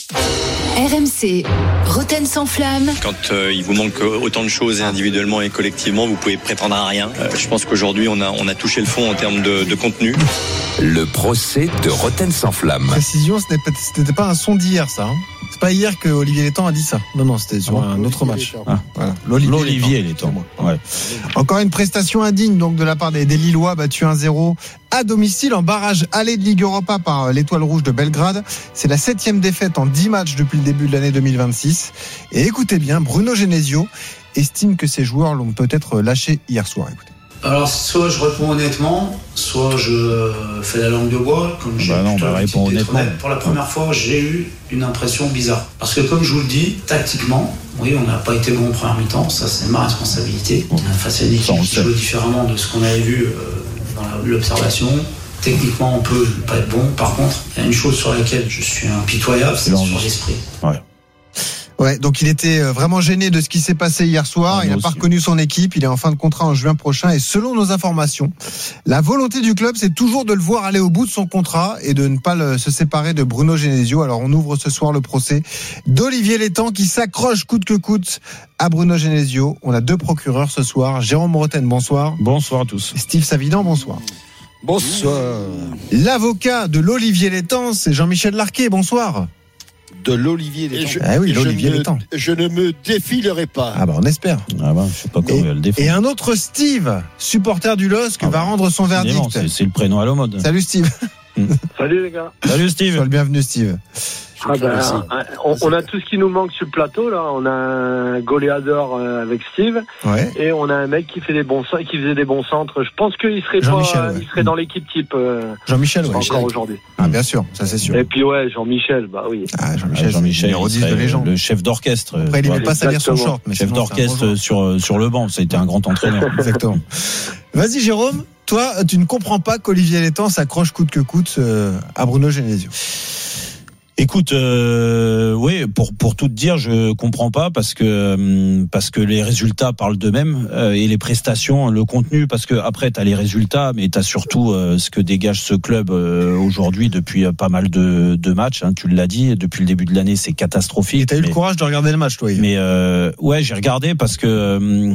RMC, Roten sans flamme. Quand il vous manque autant de choses et individuellement et collectivement, vous pouvez prétendre à rien. Je pense qu'aujourd'hui on a touché le fond en termes de contenu. Le procès de Roten sans flamme. Précision, ce n'était pas un son d'hier ça. C'est pas hier que Olivier Létang a dit ça. Non, c'était sur un autre match. Voilà. L'Olivier Létang. Ouais. Encore une prestation indigne donc de la part des Lillois, battus 1-0 à domicile en barrage aller de Ligue Europa par l'Étoile Rouge de Belgrade. C'est la 7e défaite en 10 matchs depuis le début de l'année 2026. Et écoutez bien, Bruno Genesio estime que ses joueurs l'ont peut-être lâché hier soir. Écoutez. Alors, soit je réponds honnêtement, soit je fais la langue de bois, comme j'ai réponds honnêtement. Pour la première fois, j'ai eu une impression bizarre. Parce que comme je vous le dis, tactiquement, oui, on n'a pas été bon en première mi-temps, ça c'est ma responsabilité. Face à une équipe qui joue différemment de ce qu'on avait vu dans l'observation. Techniquement, on peut pas être bon. Par contre, il y a une chose sur laquelle je suis impitoyable, c'est sur l'esprit. Ouais, donc il était vraiment gêné de ce qui s'est passé hier soir. Il n'a pas reconnu son équipe. Il est en fin de contrat en juin prochain. Et selon nos informations, la volonté du club, c'est toujours de le voir aller au bout de son contrat et de ne pas se séparer de Bruno Genesio. Alors on ouvre ce soir le procès d'Olivier Létang qui s'accroche coûte que coûte à Bruno Genesio. On a 2 procureurs ce soir. Jérôme Roten, bonsoir. Bonsoir à tous. Steve Savidan, bonsoir. Bonsoir. L'avocat de l'Olivier Létang, c'est Jean-Michel Larquet, bonsoir. De l'Olivier Létang. Ah oui, l'Olivier Létang. Je ne me défilerai pas. Ah bah on espère. Ah bah je sais pas comment il va le défendre. Et un autre Steve, supporter du LOSC, va rendre son verdict. C'est le prénom à la mode. Salut Steve. Salut les gars. Salut Steve. Sois le bienvenu Steve. On a tout ce qui nous manque sur le plateau là. On a un goléador avec Steve, et on a un mec qui faisait des bons centres. Je pense qu'il serait il serait dans l'équipe type. Jean-Michel, encore aujourd'hui. Ah bien sûr, ça c'est sûr. Et puis Jean-Michel, bah oui. Jean-Michel, de légende. Le chef d'orchestre. Après, il n'aimait pas salir son short, mais chef d'orchestre sur le banc. Ça a été un grand entraîneur. Exactement. Vas-y Jérôme. Toi, tu ne comprends pas qu'Olivier Létang s'accroche coûte que coûte à Bruno Genesio. Écoute, oui, pour tout te dire, je comprends pas parce que les résultats parlent d'eux-mêmes et les prestations, le contenu, parce que après t'as les résultats, mais t'as surtout ce que dégage ce club aujourd'hui depuis pas mal de matchs. Hein, tu l'as dit, depuis le début de l'année, c'est catastrophique. Et t'as eu le courage de regarder le match, toi. Mais ouais, j'ai regardé parce que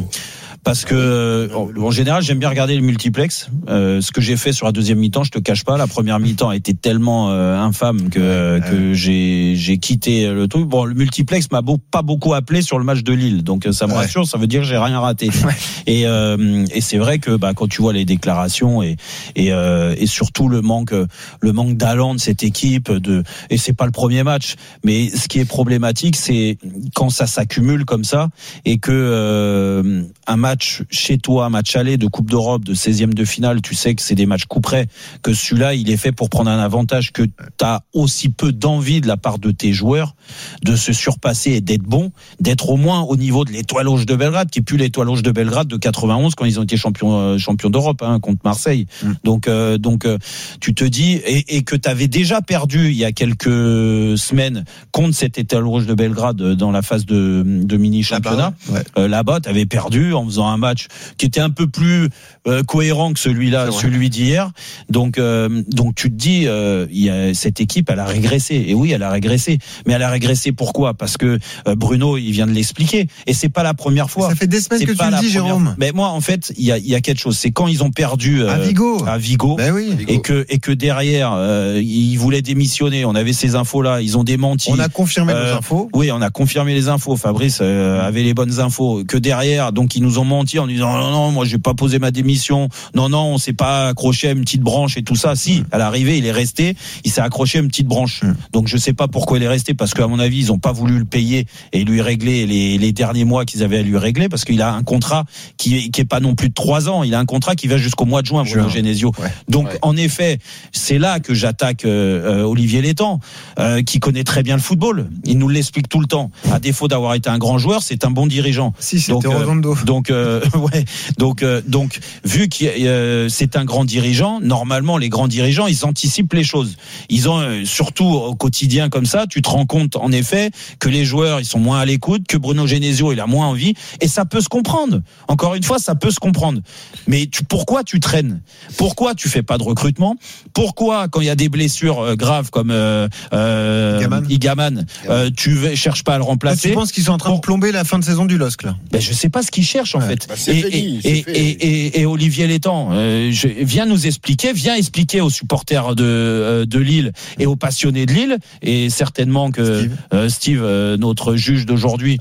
en général j'aime bien regarder le multiplex. Ce que j'ai fait sur la deuxième mi-temps, je te cache pas, la première mi-temps a été tellement infâme que j'ai quitté le truc. Bon, le multiplex m'a pas beaucoup appelé sur le match de Lille, donc ça me rassure, ça veut dire que j'ai rien raté. Et c'est vrai que quand tu vois les déclarations et surtout le manque d'allant de cette équipe et c'est pas le premier match, mais ce qui est problématique, c'est quand ça s'accumule comme ça et que un match chez toi, un match aller de Coupe d'Europe, de 16e de finale, tu sais que c'est des matchs coup près, que celui-là, il est fait pour prendre un avantage, que t'as aussi peu d'envie de la part de tes joueurs de se surpasser et d'être bon, d'être au moins au niveau de l'Étoile Rouge de Belgrade, qui est plus l'Étoile Rouge de Belgrade de 91 quand ils ont été champions d'Europe, contre Marseille. Donc tu te dis, et que t'avais déjà perdu il y a quelques semaines contre cette Étoile Rouge de Belgrade dans la phase de mini-championnat. Là-bas, t'avais perdu en faisant un match qui était un peu plus cohérent que celui d'hier. Donc tu te dis, cette équipe, elle a régressé. Et oui, elle a régressé. Mais elle a régressé pourquoi ? Parce que Bruno, il vient de l'expliquer. Et c'est pas la première fois. Ça fait des semaines que tu le dis, Jérôme. Mais moi, en fait, il y a quelque chose. C'est quand ils ont perdu à Vigo, et que derrière, ils voulaient démissionner. On avait ces infos-là. Ils ont démenti. On a confirmé nos infos. Oui, on a confirmé les infos. Fabrice avait les bonnes infos. Que derrière, donc ils nous ont menti en disant non, moi j'ai pas posé ma démission. Non, on s'est pas accroché à une petite branche et tout ça. Si, à l'arrivée, il est resté. Il s'est accroché à une petite branche. Donc je sais pas pourquoi il est resté, parce qu'à mon avis, ils ont pas voulu le payer et lui régler les derniers mois qu'ils avaient à lui régler, parce qu'il a un contrat qui est pas non plus de 3 ans. Il a un contrat qui va jusqu'au mois de juin, Bruno Genesio. Donc en effet, c'est là que j'attaque Olivier Létang, qui connaît très bien le football. Il nous l'explique tout le temps. À défaut d'avoir été un grand joueur, c'est un bon dirigeant. Si, c'était Redondo. Donc vu que c'est un grand dirigeant, normalement les grands dirigeants, ils anticipent les choses. Ils ont surtout au quotidien comme ça, tu te rends compte en effet que les joueurs, ils sont moins à l'écoute, que Bruno Genesio, il a moins envie, et ça peut se comprendre. Encore une fois, ça peut se comprendre. Mais pourquoi tu traînes ? Pourquoi tu fais pas de recrutement ? Pourquoi quand il y a des blessures graves comme Igaman, tu cherches pas à le remplacer ? Tu penses qu'ils sont en train de plomber la fin de saison du LOSC là ? Ben je sais pas ce qu'ils cherchent en fait. Et Olivier Létang, viens expliquer aux supporters de Lille et aux passionnés de Lille, et certainement que Steve, notre juge d'aujourd'hui,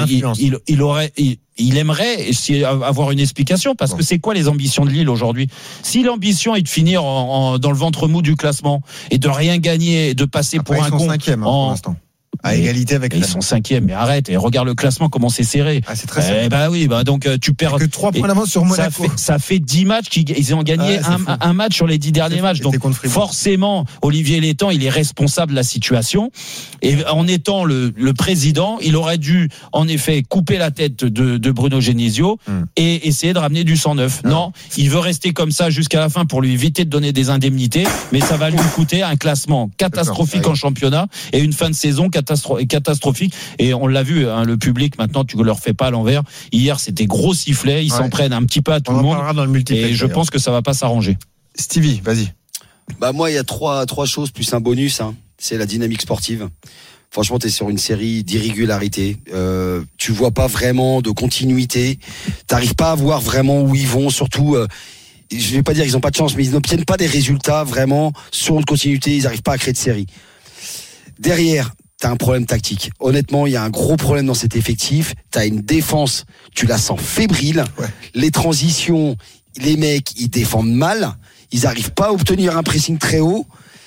il aimerait avoir une explication, parce que c'est quoi les ambitions de Lille aujourd'hui ? Si l'ambition est de finir dans le ventre mou du classement et de rien gagner, de passer pour un con pour l'instant. À égalité avec ils sont 5e, mais arrête, et regarde le classement comment c'est serré. C'est très serré. Donc tu perds que 3 points d'avance sur Monaco. Ça fait 10 matchs qu'ils ont gagné un match sur les 10 derniers matchs. Donc forcément, Olivier Létang, il est responsable de la situation, et en étant le président, il aurait dû en effet couper la tête de Bruno Genesio et essayer de ramener du sang neuf. Non, il veut rester comme ça jusqu'à la fin pour lui éviter de donner des indemnités, mais ça va lui coûter un classement catastrophique en championnat et une fin de saison catastrophique. Et on l'a vu, le public maintenant, tu ne leur fais pas à l'envers. Hier, c'était gros sifflet, ils s'en prennent un petit peu à tout le monde, et je pense que ça va pas s'arranger. Stevie, vas-y. Moi, il y a trois choses plus un bonus. C'est la dynamique sportive. Franchement, t'es sur une série d'irrégularités. Tu vois pas vraiment de continuité. T'arrives pas à voir vraiment où ils vont. Surtout, je vais pas dire qu'ils ont pas de chance, mais ils n'obtiennent pas des résultats vraiment sur une continuité. Ils arrivent pas à créer de série. Derrière, t'as un problème tactique. Honnêtement, il y a un gros problème dans cet effectif. T'as une défense, tu la sens fébrile. Les transitions, les mecs, ils défendent mal. Ils arrivent pas à obtenir un pressing très haut.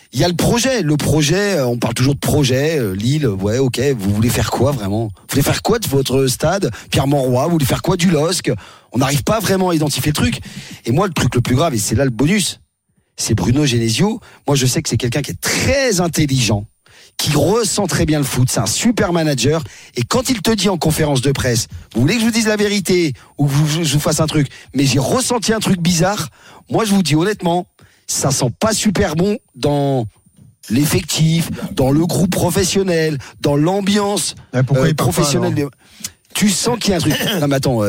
il y a le projet. Le projet, on parle toujours de projet. Lille, ouais, ok. Vous voulez faire quoi vraiment ? Vous voulez faire quoi de votre stade ? Pierre-Mauroy, vous voulez faire quoi du LOSC ? On n'arrive pas vraiment à identifier le truc. Et moi, le truc le plus grave, et c'est là le bonus, c'est Bruno Genesio. Moi, je sais que c'est quelqu'un qui est très intelligent, qui ressent très bien le foot. C'est un super manager. Et quand il te dit en conférence de presse, vous voulez que je vous dise la vérité ou que je vous fasse un truc, mais j'ai ressenti un truc bizarre. Moi, je vous dis honnêtement, ça sent pas super bon dans l'effectif, dans le groupe professionnel, dans l'ambiance professionnelle. Tu sens qu'il y a un truc. Non mais attends,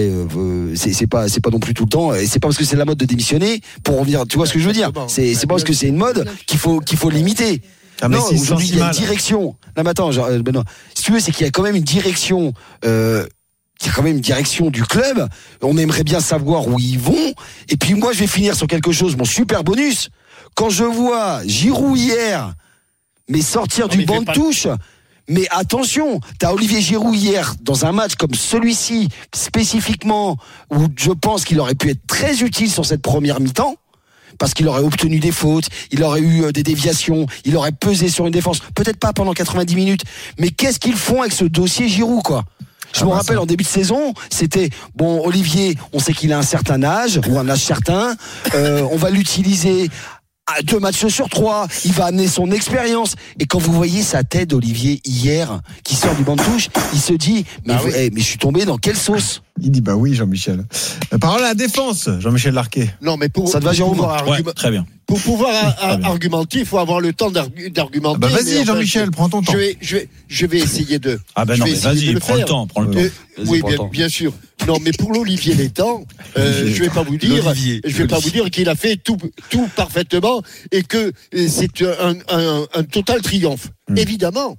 c'est pas non plus tout le temps. Et c'est pas parce que c'est la mode de démissionner pour revenir. Tu vois ce que je veux dire ? C'est pas parce que c'est une mode qu'il faut limiter. Ah, non, aujourd'hui il y a une direction. Non mais attends, Benoît, si tu veux, c'est qu'il y a quand même une direction. Il y a quand même une direction du club. On aimerait bien savoir où ils vont. Et puis moi, je vais finir sur quelque chose, mon super bonus. Quand je vois Giroud hier, mais sortir du banc de touche. Mais attention, t'as Olivier Giroud hier dans un match comme celui-ci spécifiquement où je pense qu'il aurait pu être très utile sur cette première mi-temps parce qu'il aurait obtenu des fautes, il aurait eu des déviations, il aurait pesé sur une défense, peut-être pas pendant 90 minutes, mais qu'est-ce qu'ils font avec ce dossier Giroud quoi ? Je me rappelle en début de saison, c'était bon Olivier, on sait qu'il a un certain âge ou un âge certain, on va l'utiliser 2 matchs sur 3, il va amener son expérience. Et quand vous voyez sa tête d'Olivier hier, qui sort du banc de touche, il se dit, mais je suis tombé dans quelle sauce ? Il dit, bah oui, Jean-Michel. Parole à la défense, Jean-Michel Larquet. Non, mais ça te va, Jérôme ? Très bien. Pour pouvoir argumenter, il faut avoir le temps d'argumenter. Ah bah vas-y, Jean-Michel, prends ton temps. Je vais essayer de. Ah ben non, mais vas-y, prends le temps. Oui, bien sûr. Non, mais pour l'Olivier Létang, je vais pas vous dire qu'il a fait tout parfaitement et que c'est un total triomphe. Évidemment.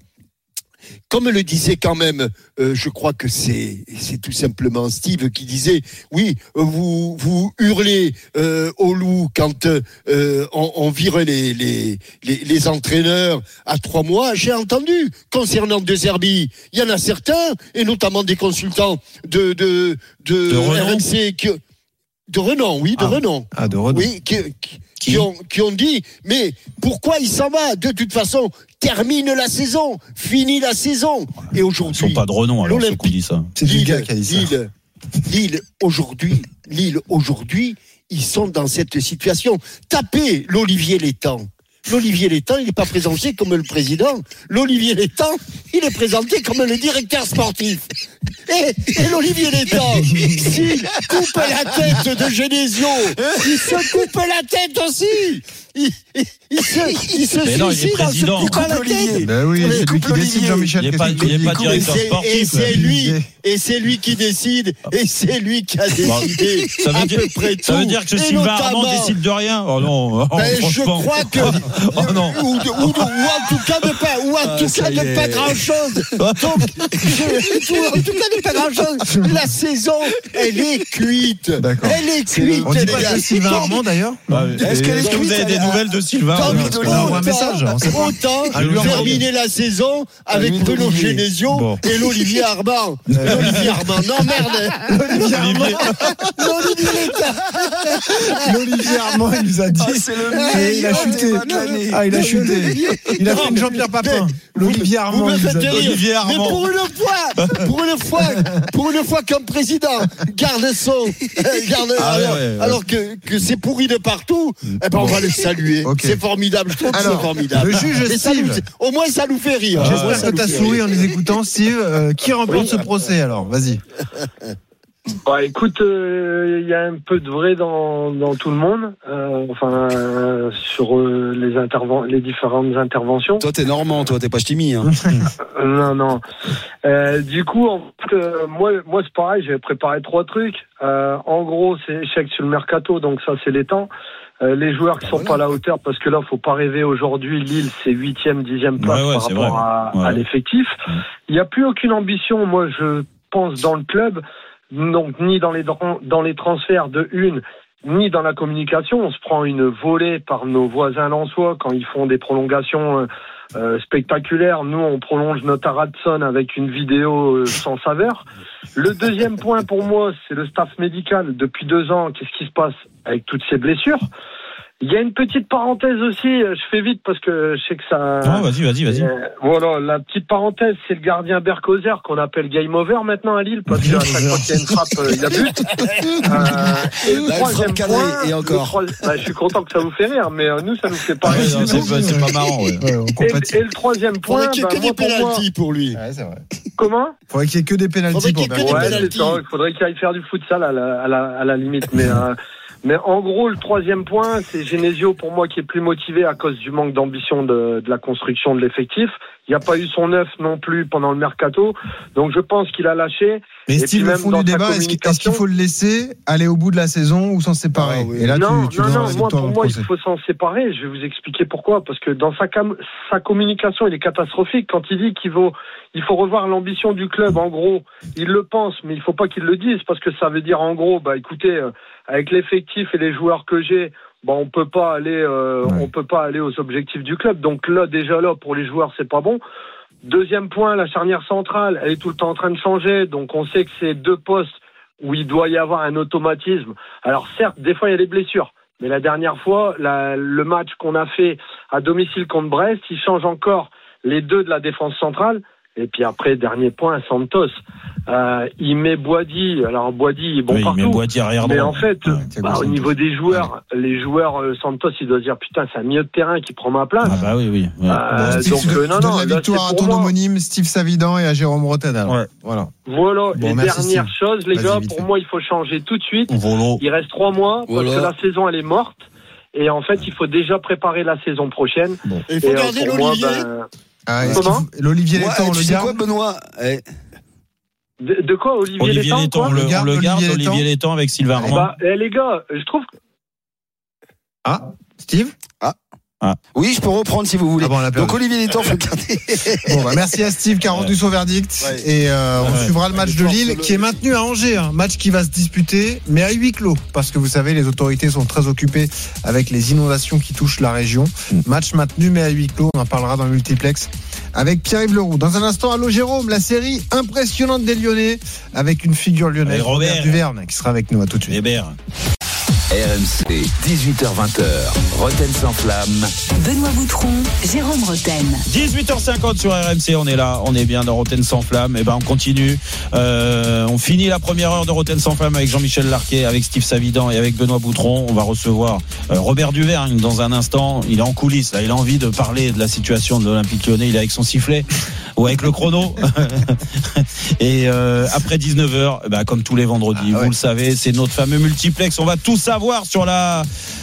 Comme le disait quand même, je crois que c'est tout simplement Steve qui disait, oui, vous hurlez au loup quand on vire les entraîneurs à 3 mois. J'ai entendu concernant De Zerbi, il y en a certains et notamment des consultants de RMC de renom, oui, de renom. Ah, de renom. Oui, qui ont dit, mais pourquoi il s'en va ? De toute façon, termine la saison, finit la saison. Et aujourd'hui, ils sont pas de renom alors ceux qui disent ça. C'est du gars qui a dit ça. Lille aujourd'hui, ils sont dans cette situation. Tapez l'Olivier Létang. L'Olivier Létang, il n'est pas présenté comme le président. L'Olivier Létang, il est présenté comme le directeur sportif. Et l'Olivier Létang, s'il coupe la tête de Genesio, il se coupe la tête aussi. Il se mais non, il est président. Ben oui, c'est lui qui décide, Jean-Michel. Il n'est pas directeur sportif. Et c'est lui qui décide. Et c'est lui qui a décidé. Ça veut dire que Sylvain Armand décide de rien. Oh non. Je crois que. Oh non. Ou en tout cas de pas grand-chose. Donc, en tout cas de pas grand-chose. La saison, elle est cuite. D'accord. Elle est cuite. On dit pas que Sylvain Armand d'ailleurs. Est-ce que vous avez des nouvelles de Sylvain? Autant terminer la saison avec Bruno Genesio et l'Olivier Armand. L'Olivier Armand. Non, merde. L'Olivier Armand, il nous a dit. Il a chuté. Il a chuté. Il a fait une Jean-Pierre Papin. L'Olivier Armand. Olivier Armand. Mais pour une fois qu'un président garde alors que c'est pourri de partout, eh ben on va le saluer. Okay. C'est formidable. Je trouve que c'est formidable. Le juge Steve, au moins ça nous fait rire. J'espère que tu as souri en les écoutant. Steve, qui remporte ce procès alors? Vas-y. Bah, écoute, il y a un peu de vrai dans tout le monde, sur les différentes interventions. Toi, t'es normand, toi, t'es pas ch'timi, hein. Non. Du coup, en fait, moi, c'est pareil, j'avais préparé 3 trucs. En gros, c'est échec sur le mercato, donc ça, c'est les temps. Les joueurs qui sont pas à la hauteur, parce que là, faut pas rêver aujourd'hui. Lille, c'est 8e, 10e place par rapport à l'effectif. Il n'y a plus aucune ambition, moi, je pense, dans le club. Donc, ni dans les transferts de une, ni dans la communication. On se prend une volée par nos voisins lensois quand ils font des prolongations spectaculaires. Nous, on prolonge notre Aradson avec une vidéo sans saveur. Le deuxième point pour moi, c'est le staff médical. Depuis 2 ans, qu'est-ce qui se passe avec toutes ces blessures? Il y a une petite parenthèse aussi, je fais vite parce que je sais que ça... Non, vas-y. Voilà, la petite parenthèse, c'est le gardien Berkozer qu'on appelle Game Over maintenant à Lille, parce qu'à chaque fois qu'il y a une frappe, il y a but. Et le troisième point... Et encore. Je suis content que ça vous fait rire, mais nous, ça nous fait pas rire. C'est pas marrant, ouais. Et le troisième point... Faudrait qu'il y ait que des pénaltys pour lui. Ouais, c'est vrai. Comment ? Faudrait qu'il y ait que des pénaltys pour Berkozer. Ouais, c'est ça, il faudrait qu'il aille faire du futsal à la limite, mais en gros, le troisième point, c'est Genesio pour moi qui est plus motivé à cause du manque d'ambition de la construction de l'effectif. Il n'y a pas eu son œuf non plus pendant le mercato, donc je pense qu'il a lâché. Mais Steve, le fond du débat, est-ce qu'il faut le laisser aller au bout de la saison ou s'en séparer? Et là, non, pour moi, il faut s'en séparer. Je vais vous expliquer pourquoi. Parce que dans sa communication, il est catastrophique. Quand il dit il faut revoir l'ambition du club, en gros, il le pense, mais il faut pas qu'il le dise, parce que ça veut dire en gros, écoutez, avec l'effectif et les joueurs que j'ai, on peut pas aller aux objectifs du club. Donc là, déjà là, pour les joueurs, c'est pas bon. Deuxième point, la charnière centrale, elle est tout le temps en train de changer. Donc on sait que c'est 2 postes où il doit y avoir un automatisme. Alors certes, des fois il y a des blessures. Mais la dernière fois, le match qu'on a fait à domicile contre Brest, il change encore les 2 de la défense centrale. Et puis après, dernier point, Santos. Il met Boady. Alors Boady est bon partout. Il met Boady arrière droit. Mais en fait, au niveau des joueurs, les joueurs Santos, il doit se dire putain, c'est un milieu de terrain qui prend ma place. Ah bah oui. Steve, donc la victoire à ton homonyme Steve Savidan et à Jérôme Rotten. Ouais. Voilà. Et dernière chose, les gars, pour moi, il faut changer tout de suite. Il reste 3 mois parce que la saison elle est morte. Et en fait, il faut déjà préparer la saison prochaine. Et il faut garder l'Olivier. L'Olivier Létang, tu sais quoi, Benoît? De quoi, Olivier Létang? On le garde, Olivier Létang avec Sylvain Armand. Les gars, je trouve que... Steve? Oui, je peux reprendre si vous voulez. Donc Olivier Létang, faut le garder. Merci à Steve qui a rendu son verdict. Et on suivra le match de Lille qui est maintenu à Angers. Match qui va se disputer, mais à huis clos. Parce que vous savez, les autorités sont très occupées avec les inondations qui touchent la région. Match maintenu, mais à huis clos. On en parlera dans le multiplex avec Pierre-Yves Leroux. Dans un instant, allô Jérôme, la série impressionnante des Lyonnais avec une figure lyonnaise, Robert Duverne, qui sera avec nous. À tout de suite. RMC, 18h-20h, Rotten sans flamme. Benoît Boutron, Jérôme Rotten. 18h50 sur RMC, on est là, on est bien dans Rotten sans flamme. Et on continue. On finit la première heure de Rotten sans flamme avec Jean-Michel Larquet, avec Steve Savidan et avec Benoît Boutron. On va recevoir Robert Duverne dans un instant. Il est en coulisses, là, il a envie de parler de la situation de l'Olympique Lyonnais. Il est avec son sifflet ou avec le chrono. Et après 19h, comme tous les vendredis, vous le savez, c'est notre fameux multiplex. On va tout savoir sur la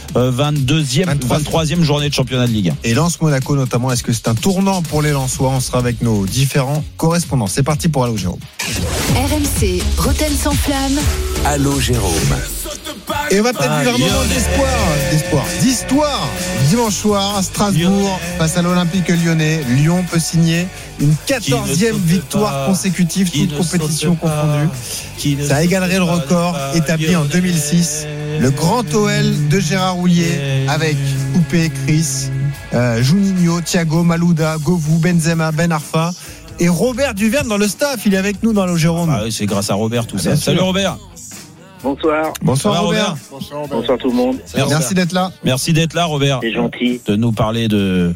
23e journée de championnat de Ligue 1. Et Lens-Monaco notamment, est-ce que c'est un tournant pour les Lensois? On sera avec nos différents correspondants. C'est parti pour Allô Jérôme. RMC, Rotten sans flamme. Allô Jérôme. Et on va peut-être vivre un moment d'histoire. Dimanche soir à Strasbourg, face à l'Olympique Lyonnais, Lyon peut signer une 14e victoire consécutive, toute compétition confondue. Ça égalerait le record établi en 2006. Le grand OL de Gérard Houllier avec Coupé, Chris, Juninho, Thiago, Malouda, Govou, Benzema, Ben Arfa et Robert Duverne dans le staff. Il est avec nous dans le Jérôme. C'est grâce à Robert tout ça. Salut Robert. Bonsoir Robert. Bonsoir tout le monde. Merci d'être là. Merci d'être là Robert. C'est gentil. De nous parler de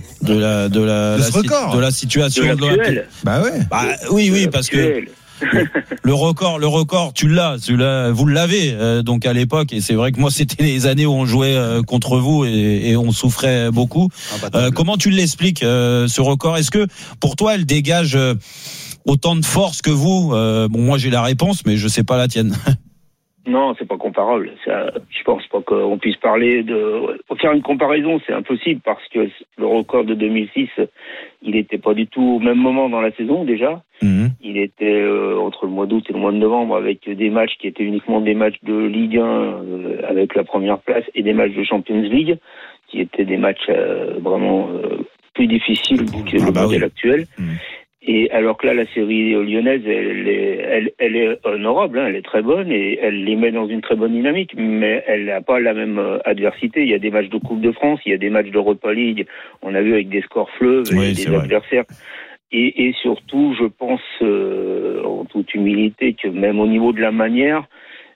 la situation de l'Olympique. Oui parce que le record tu l'as, vous l'avez donc à l'époque, et c'est vrai que moi c'était les années où on jouait contre vous et on souffrait beaucoup. Comment tu l'expliques ce record? Est-ce que pour toi elle dégage autant de force que vous? Moi j'ai la réponse mais je sais pas la tienne. Non, c'est pas comparable. Je pense pas qu'on puisse parler faire une comparaison, c'est impossible parce que le record de 2006, il était pas du tout au même moment dans la saison déjà. Il était entre le mois d'août et le mois de novembre avec des matchs qui étaient uniquement des matchs de Ligue 1 avec la première place et des matchs de Champions League qui étaient des matchs vraiment plus difficiles que le modèle actuel. Et alors que là, la série lyonnaise, elle est honorable, elle est très bonne et elle les met dans une très bonne dynamique, mais elle n'a pas la même adversité. Il y a des matchs de Coupe de France, il y a des matchs d'Europa League, on a vu avec des scores fleuves et des adversaires. Et surtout, je pense, en toute humilité, que même au niveau de la manière,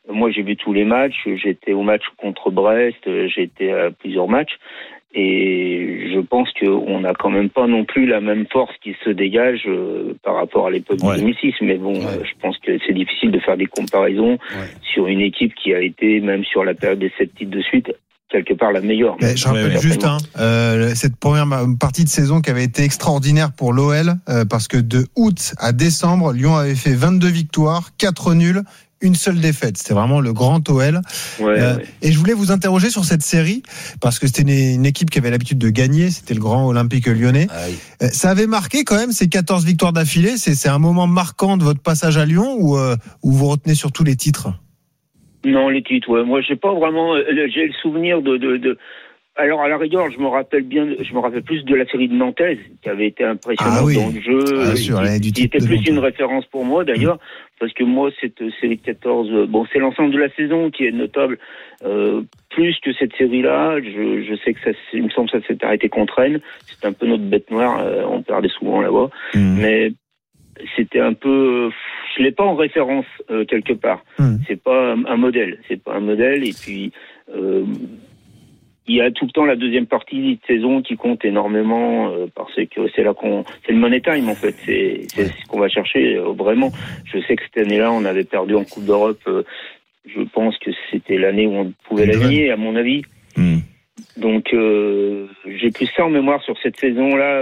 Moi, j'ai vu tous les matchs. J'étais au match contre Brest. J'étais à plusieurs matchs. Et je pense qu'on n'a quand même pas non plus la même force qui se dégage par rapport à l'époque de 2006. Mais bon, je pense que c'est difficile de faire des comparaisons sur une équipe qui a été, même sur la période des 7 titres de suite, quelque part la meilleure. Mais je rappelle juste cette première partie de saison qui avait été extraordinaire pour l'OL, parce que de août à décembre, Lyon avait fait 22 victoires, 4 nuls, une seule défaite. C'était vraiment le grand OL. Et je voulais vous interroger sur cette série, parce que c'était une équipe qui avait l'habitude de gagner, c'était le grand Olympique Lyonnais. Ça avait marqué quand même ces 14 victoires d'affilée. C'est un moment marquant de votre passage à Lyon, ou vous retenez surtout les titres? Non, les titres, moi j'ai pas vraiment, j'ai le souvenir de alors à la rigueur, je me rappelle plus de la série de Nantes qui avait été impressionnante dans le jeu, qui était plus une référence pour moi d'ailleurs, parce que moi cette série de 14, c'est l'ensemble de la saison qui est notable, plus que cette série-là. Je sais que il me semble que ça s'est arrêté contre Rennes, c'est un peu notre bête noire, on perdait souvent là-bas, mais c'était un peu, je l'ai pas en référence quelque part. C'est pas un modèle, et puis il y a tout le temps la deuxième partie de saison qui compte énormément, parce que c'est le money time en fait, c'est ce qu'on va chercher vraiment. Je sais que cette année-là on avait perdu en Coupe d'Europe, je pense que c'était l'année où on pouvait la gagner à mon avis. Donc j'ai plus ça en mémoire sur cette saison-là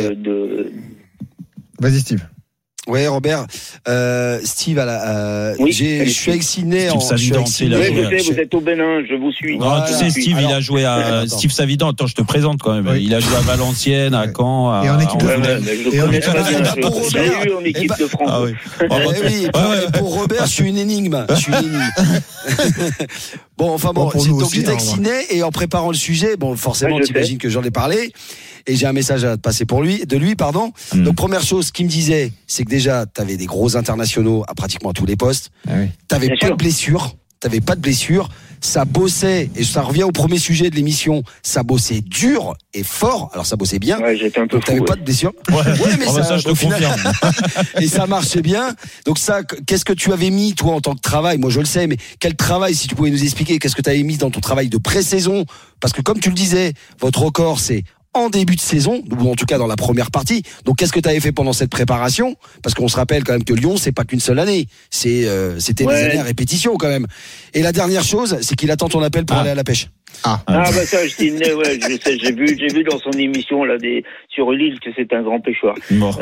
Vas-y Steve. Ouais, Robert. Steve, je suis avec Sidney. Vous êtes au Bénin, je vous suis. Non, tu sais, Steve, il a joué à Steve Savidan. Attends, je te présente quand même. Il a joué à Valenciennes, à Caen, et en équipe de France. J'ai eu en équipe de France. Pour Robert, je suis une énigme. Donc j'étais avec Sidney et en préparant le sujet, forcément, t'imagines que j'en ai parlé. Et j'ai un message à te passer de lui. Donc première chose qu'il me disait, c'est que déjà t'avais des gros internationaux à pratiquement tous les postes. T'avais pas de blessure. Ça bossait, et ça revient au premier sujet de l'émission, ça bossait dur et fort. Alors ça bossait bien. J'étais un peu donc t'avais pas de blessure. Mais ça je te confirme. Et ça marchait bien. Donc ça, qu'est-ce que tu avais mis toi en tant que travail? Moi je le sais, mais quel travail, si tu pouvais nous expliquer, qu'est-ce que tu avais mis dans ton travail de pré-saison? Parce que comme tu le disais, votre record c'est en début de saison, ou en tout cas dans la première partie. Donc qu'est-ce que tu avais fait pendant cette préparation? Parce qu'on se rappelle quand même que Lyon, c'est pas qu'une seule année. C'était des années à répétition quand même. Et la dernière chose, c'est qu'il attend ton appel pour aller à la pêche. Ça, je sais, j'ai vu dans son émission là sur Lille que c'est un grand pêcheur.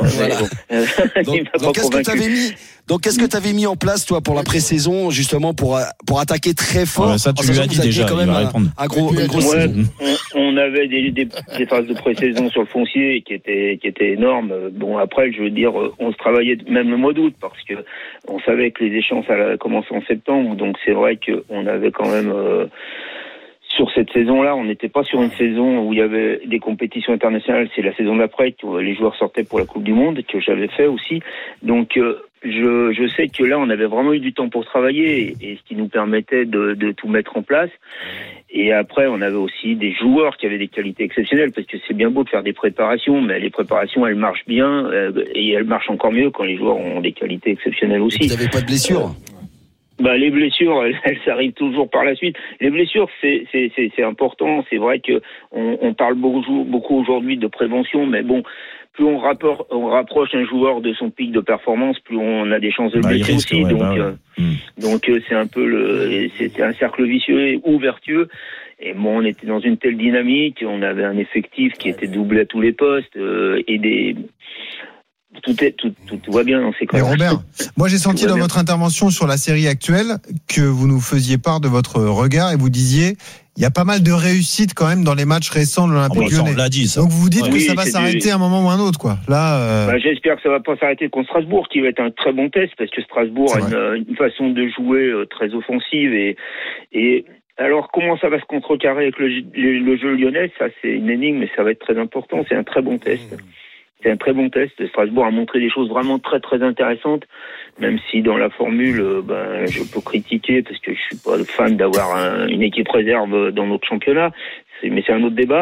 Donc qu'est-ce que tu avais mis en place toi pour la pré-saison, justement pour attaquer très fort? Ça tu lui as dit déjà, il va répondre. Une grosse saison. On avait des phases de pré-saison sur le foncier qui étaient énormes. Après, je veux dire, on se travaillait même le mois d'août parce que on savait que les échéances allaient commencer en septembre. Donc c'est vrai qu'on avait quand même sur cette saison-là, on n'était pas sur une saison où il y avait des compétitions internationales. C'est la saison d'après que les joueurs sortaient pour la Coupe du Monde, que j'avais fait aussi. Donc je sais que là, on avait vraiment eu du temps pour travailler, et ce qui nous permettait de tout mettre en place. Et après, on avait aussi des joueurs qui avaient des qualités exceptionnelles, parce que c'est bien beau de faire des préparations, mais les préparations, elles marchent bien, et elles marchent encore mieux quand les joueurs ont des qualités exceptionnelles aussi. Vous n'avez pas de blessures? Les blessures, elles arrivent toujours par la suite. Les blessures, c'est important. C'est vrai que on parle beaucoup aujourd'hui de prévention, mais plus on rapproche un joueur de son pic de performance, plus on a des chances de le blesser aussi. Donc c'est un peu c'est un cercle vicieux ou vertueux. Et on était dans une telle dynamique, on avait un effectif qui était doublé à tous les postes, et tout va bien dans ces cas. Et Robert, moi j'ai senti dans votre intervention sur la série actuelle que vous nous faisiez part de votre regard et vous disiez il y a pas mal de réussites quand même dans les matchs récents de l'Olympique Lyonnais. Donc vous vous dites que ça va s'arrêter à un moment ou un autre, quoi. Là, j'espère que ça va pas s'arrêter contre Strasbourg, qui va être un très bon test, parce que Strasbourg a une façon de jouer très offensive, et alors comment ça va se contrecarrer avec le jeu lyonnais, ça c'est une énigme, mais ça va être très important. C'est un très bon test. C'est un très bon test. Strasbourg a montré des choses vraiment très très intéressantes, même si dans la formule, je peux critiquer parce que je suis pas fan d'avoir une équipe réserve dans notre championnat. Mais c'est un autre débat.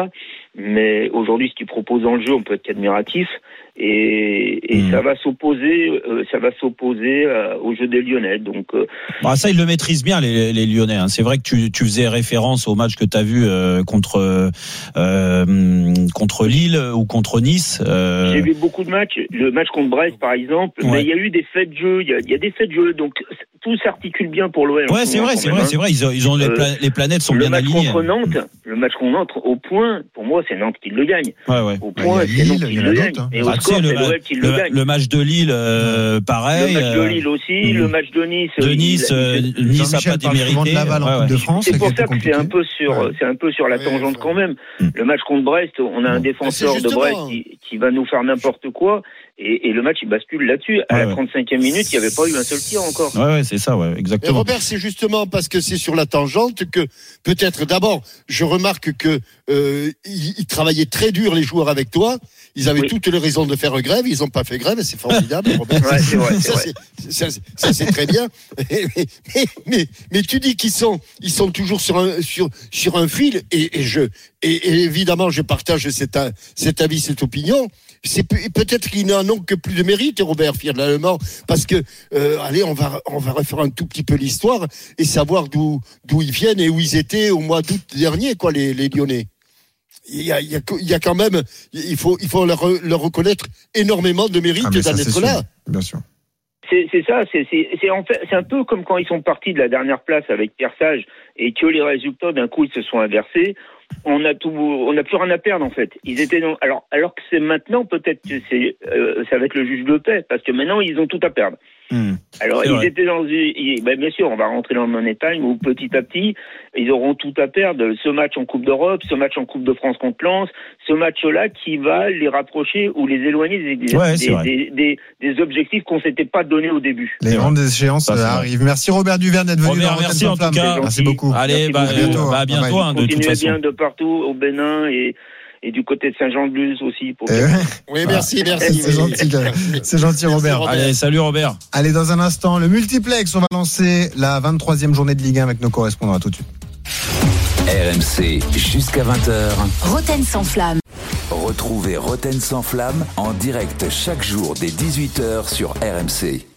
Mais aujourd'hui, ce qu'il propose dans le jeu, on peut être qu'admiratif. Et ça va s'opposer au jeu des Lyonnais. Donc ça, ils le maîtrisent bien, les Lyonnais. Hein. C'est vrai que tu faisais référence au match que tu as vu contre Lille ou contre Nice. J'ai vu beaucoup de matchs. Le match contre Brest, par exemple. Ouais. Mais il y a eu des faits de jeu. Il y a des faits de jeu. Donc tout s'articule bien pour l'OL. Ouais, c'est vrai. Ils ont les planètes sont bien alignées. Le match contre Nantes, au point, pour moi, c'est Nantes qui le gagne. Ouais. Au point, c'est Nantes qui le gagne. Et au score, c'est l'OL qui le gagne. Le match de Lille, pareil. Le match de Lille aussi. Le match de Nice. Nice n'a pas démérité. De France, c'est pour ça que c'est un peu sur la tangente quand même. Le match contre Brest, on a un défenseur de Brest qui va nous faire n'importe quoi. Et le match, il bascule là-dessus. À la 35e minute, il n'y avait pas eu un seul tir encore. Ouais, c'est ça, exactement. Et Robert, c'est justement parce que c'est sur la tangente que peut-être, d'abord, je remarque que ils travaillaient très dur, les joueurs, avec toi. Ils avaient toutes les raisons de faire grève. Ils n'ont pas fait grève et c'est formidable, Robert. C'est vrai. Ça, c'est très bien. Mais tu dis qu'ils sont toujours sur un fil et évidemment, je partage cet avis, cette opinion. C'est peut-être qu'ils n'en ont que plus de mérite, Robert, finalement, parce que on va refaire un tout petit peu l'histoire et savoir d'où ils viennent et où ils étaient au mois d'août dernier, quoi, les Lyonnais. Il y a quand même, il faut leur reconnaître énormément de mérite d'en être là. Bien sûr. C'est ça, c'est un peu comme quand ils sont partis de la dernière place avec Pierre Sage et que les résultats d'un coup ils se sont inversés. On a plus rien à perdre en fait. Ils étaient alors que c'est maintenant peut-être que ça va être le juge de paix parce que maintenant ils ont tout à perdre. Alors ils étaient bien sûr, on va rentrer dans le money time où petit à petit ils auront tout à perdre. Ce match en Coupe d'Europe, ce match en Coupe de France contre Lens, ce match-là qui va les rapprocher ou les éloigner des objectifs qu'on s'était pas donnés au début. Les grandes échéances arrivent. Merci Robert Duverne d'être venu. Robert, merci en tout cas. Merci beaucoup. Allez, à bientôt. De toute façon. Bien de partout au Bénin et du côté de Saint-Jean-de-Luz aussi. Oui, merci. C'est gentil, Robert. Allez, salut Robert. Allez, dans un instant, le multiplex, on va lancer la 23e journée de Ligue 1 avec nos correspondants. À tout de suite. RMC jusqu'à 20h. Roten sans flamme. Retrouvez Roten sans flamme en direct chaque jour dès 18h sur RMC.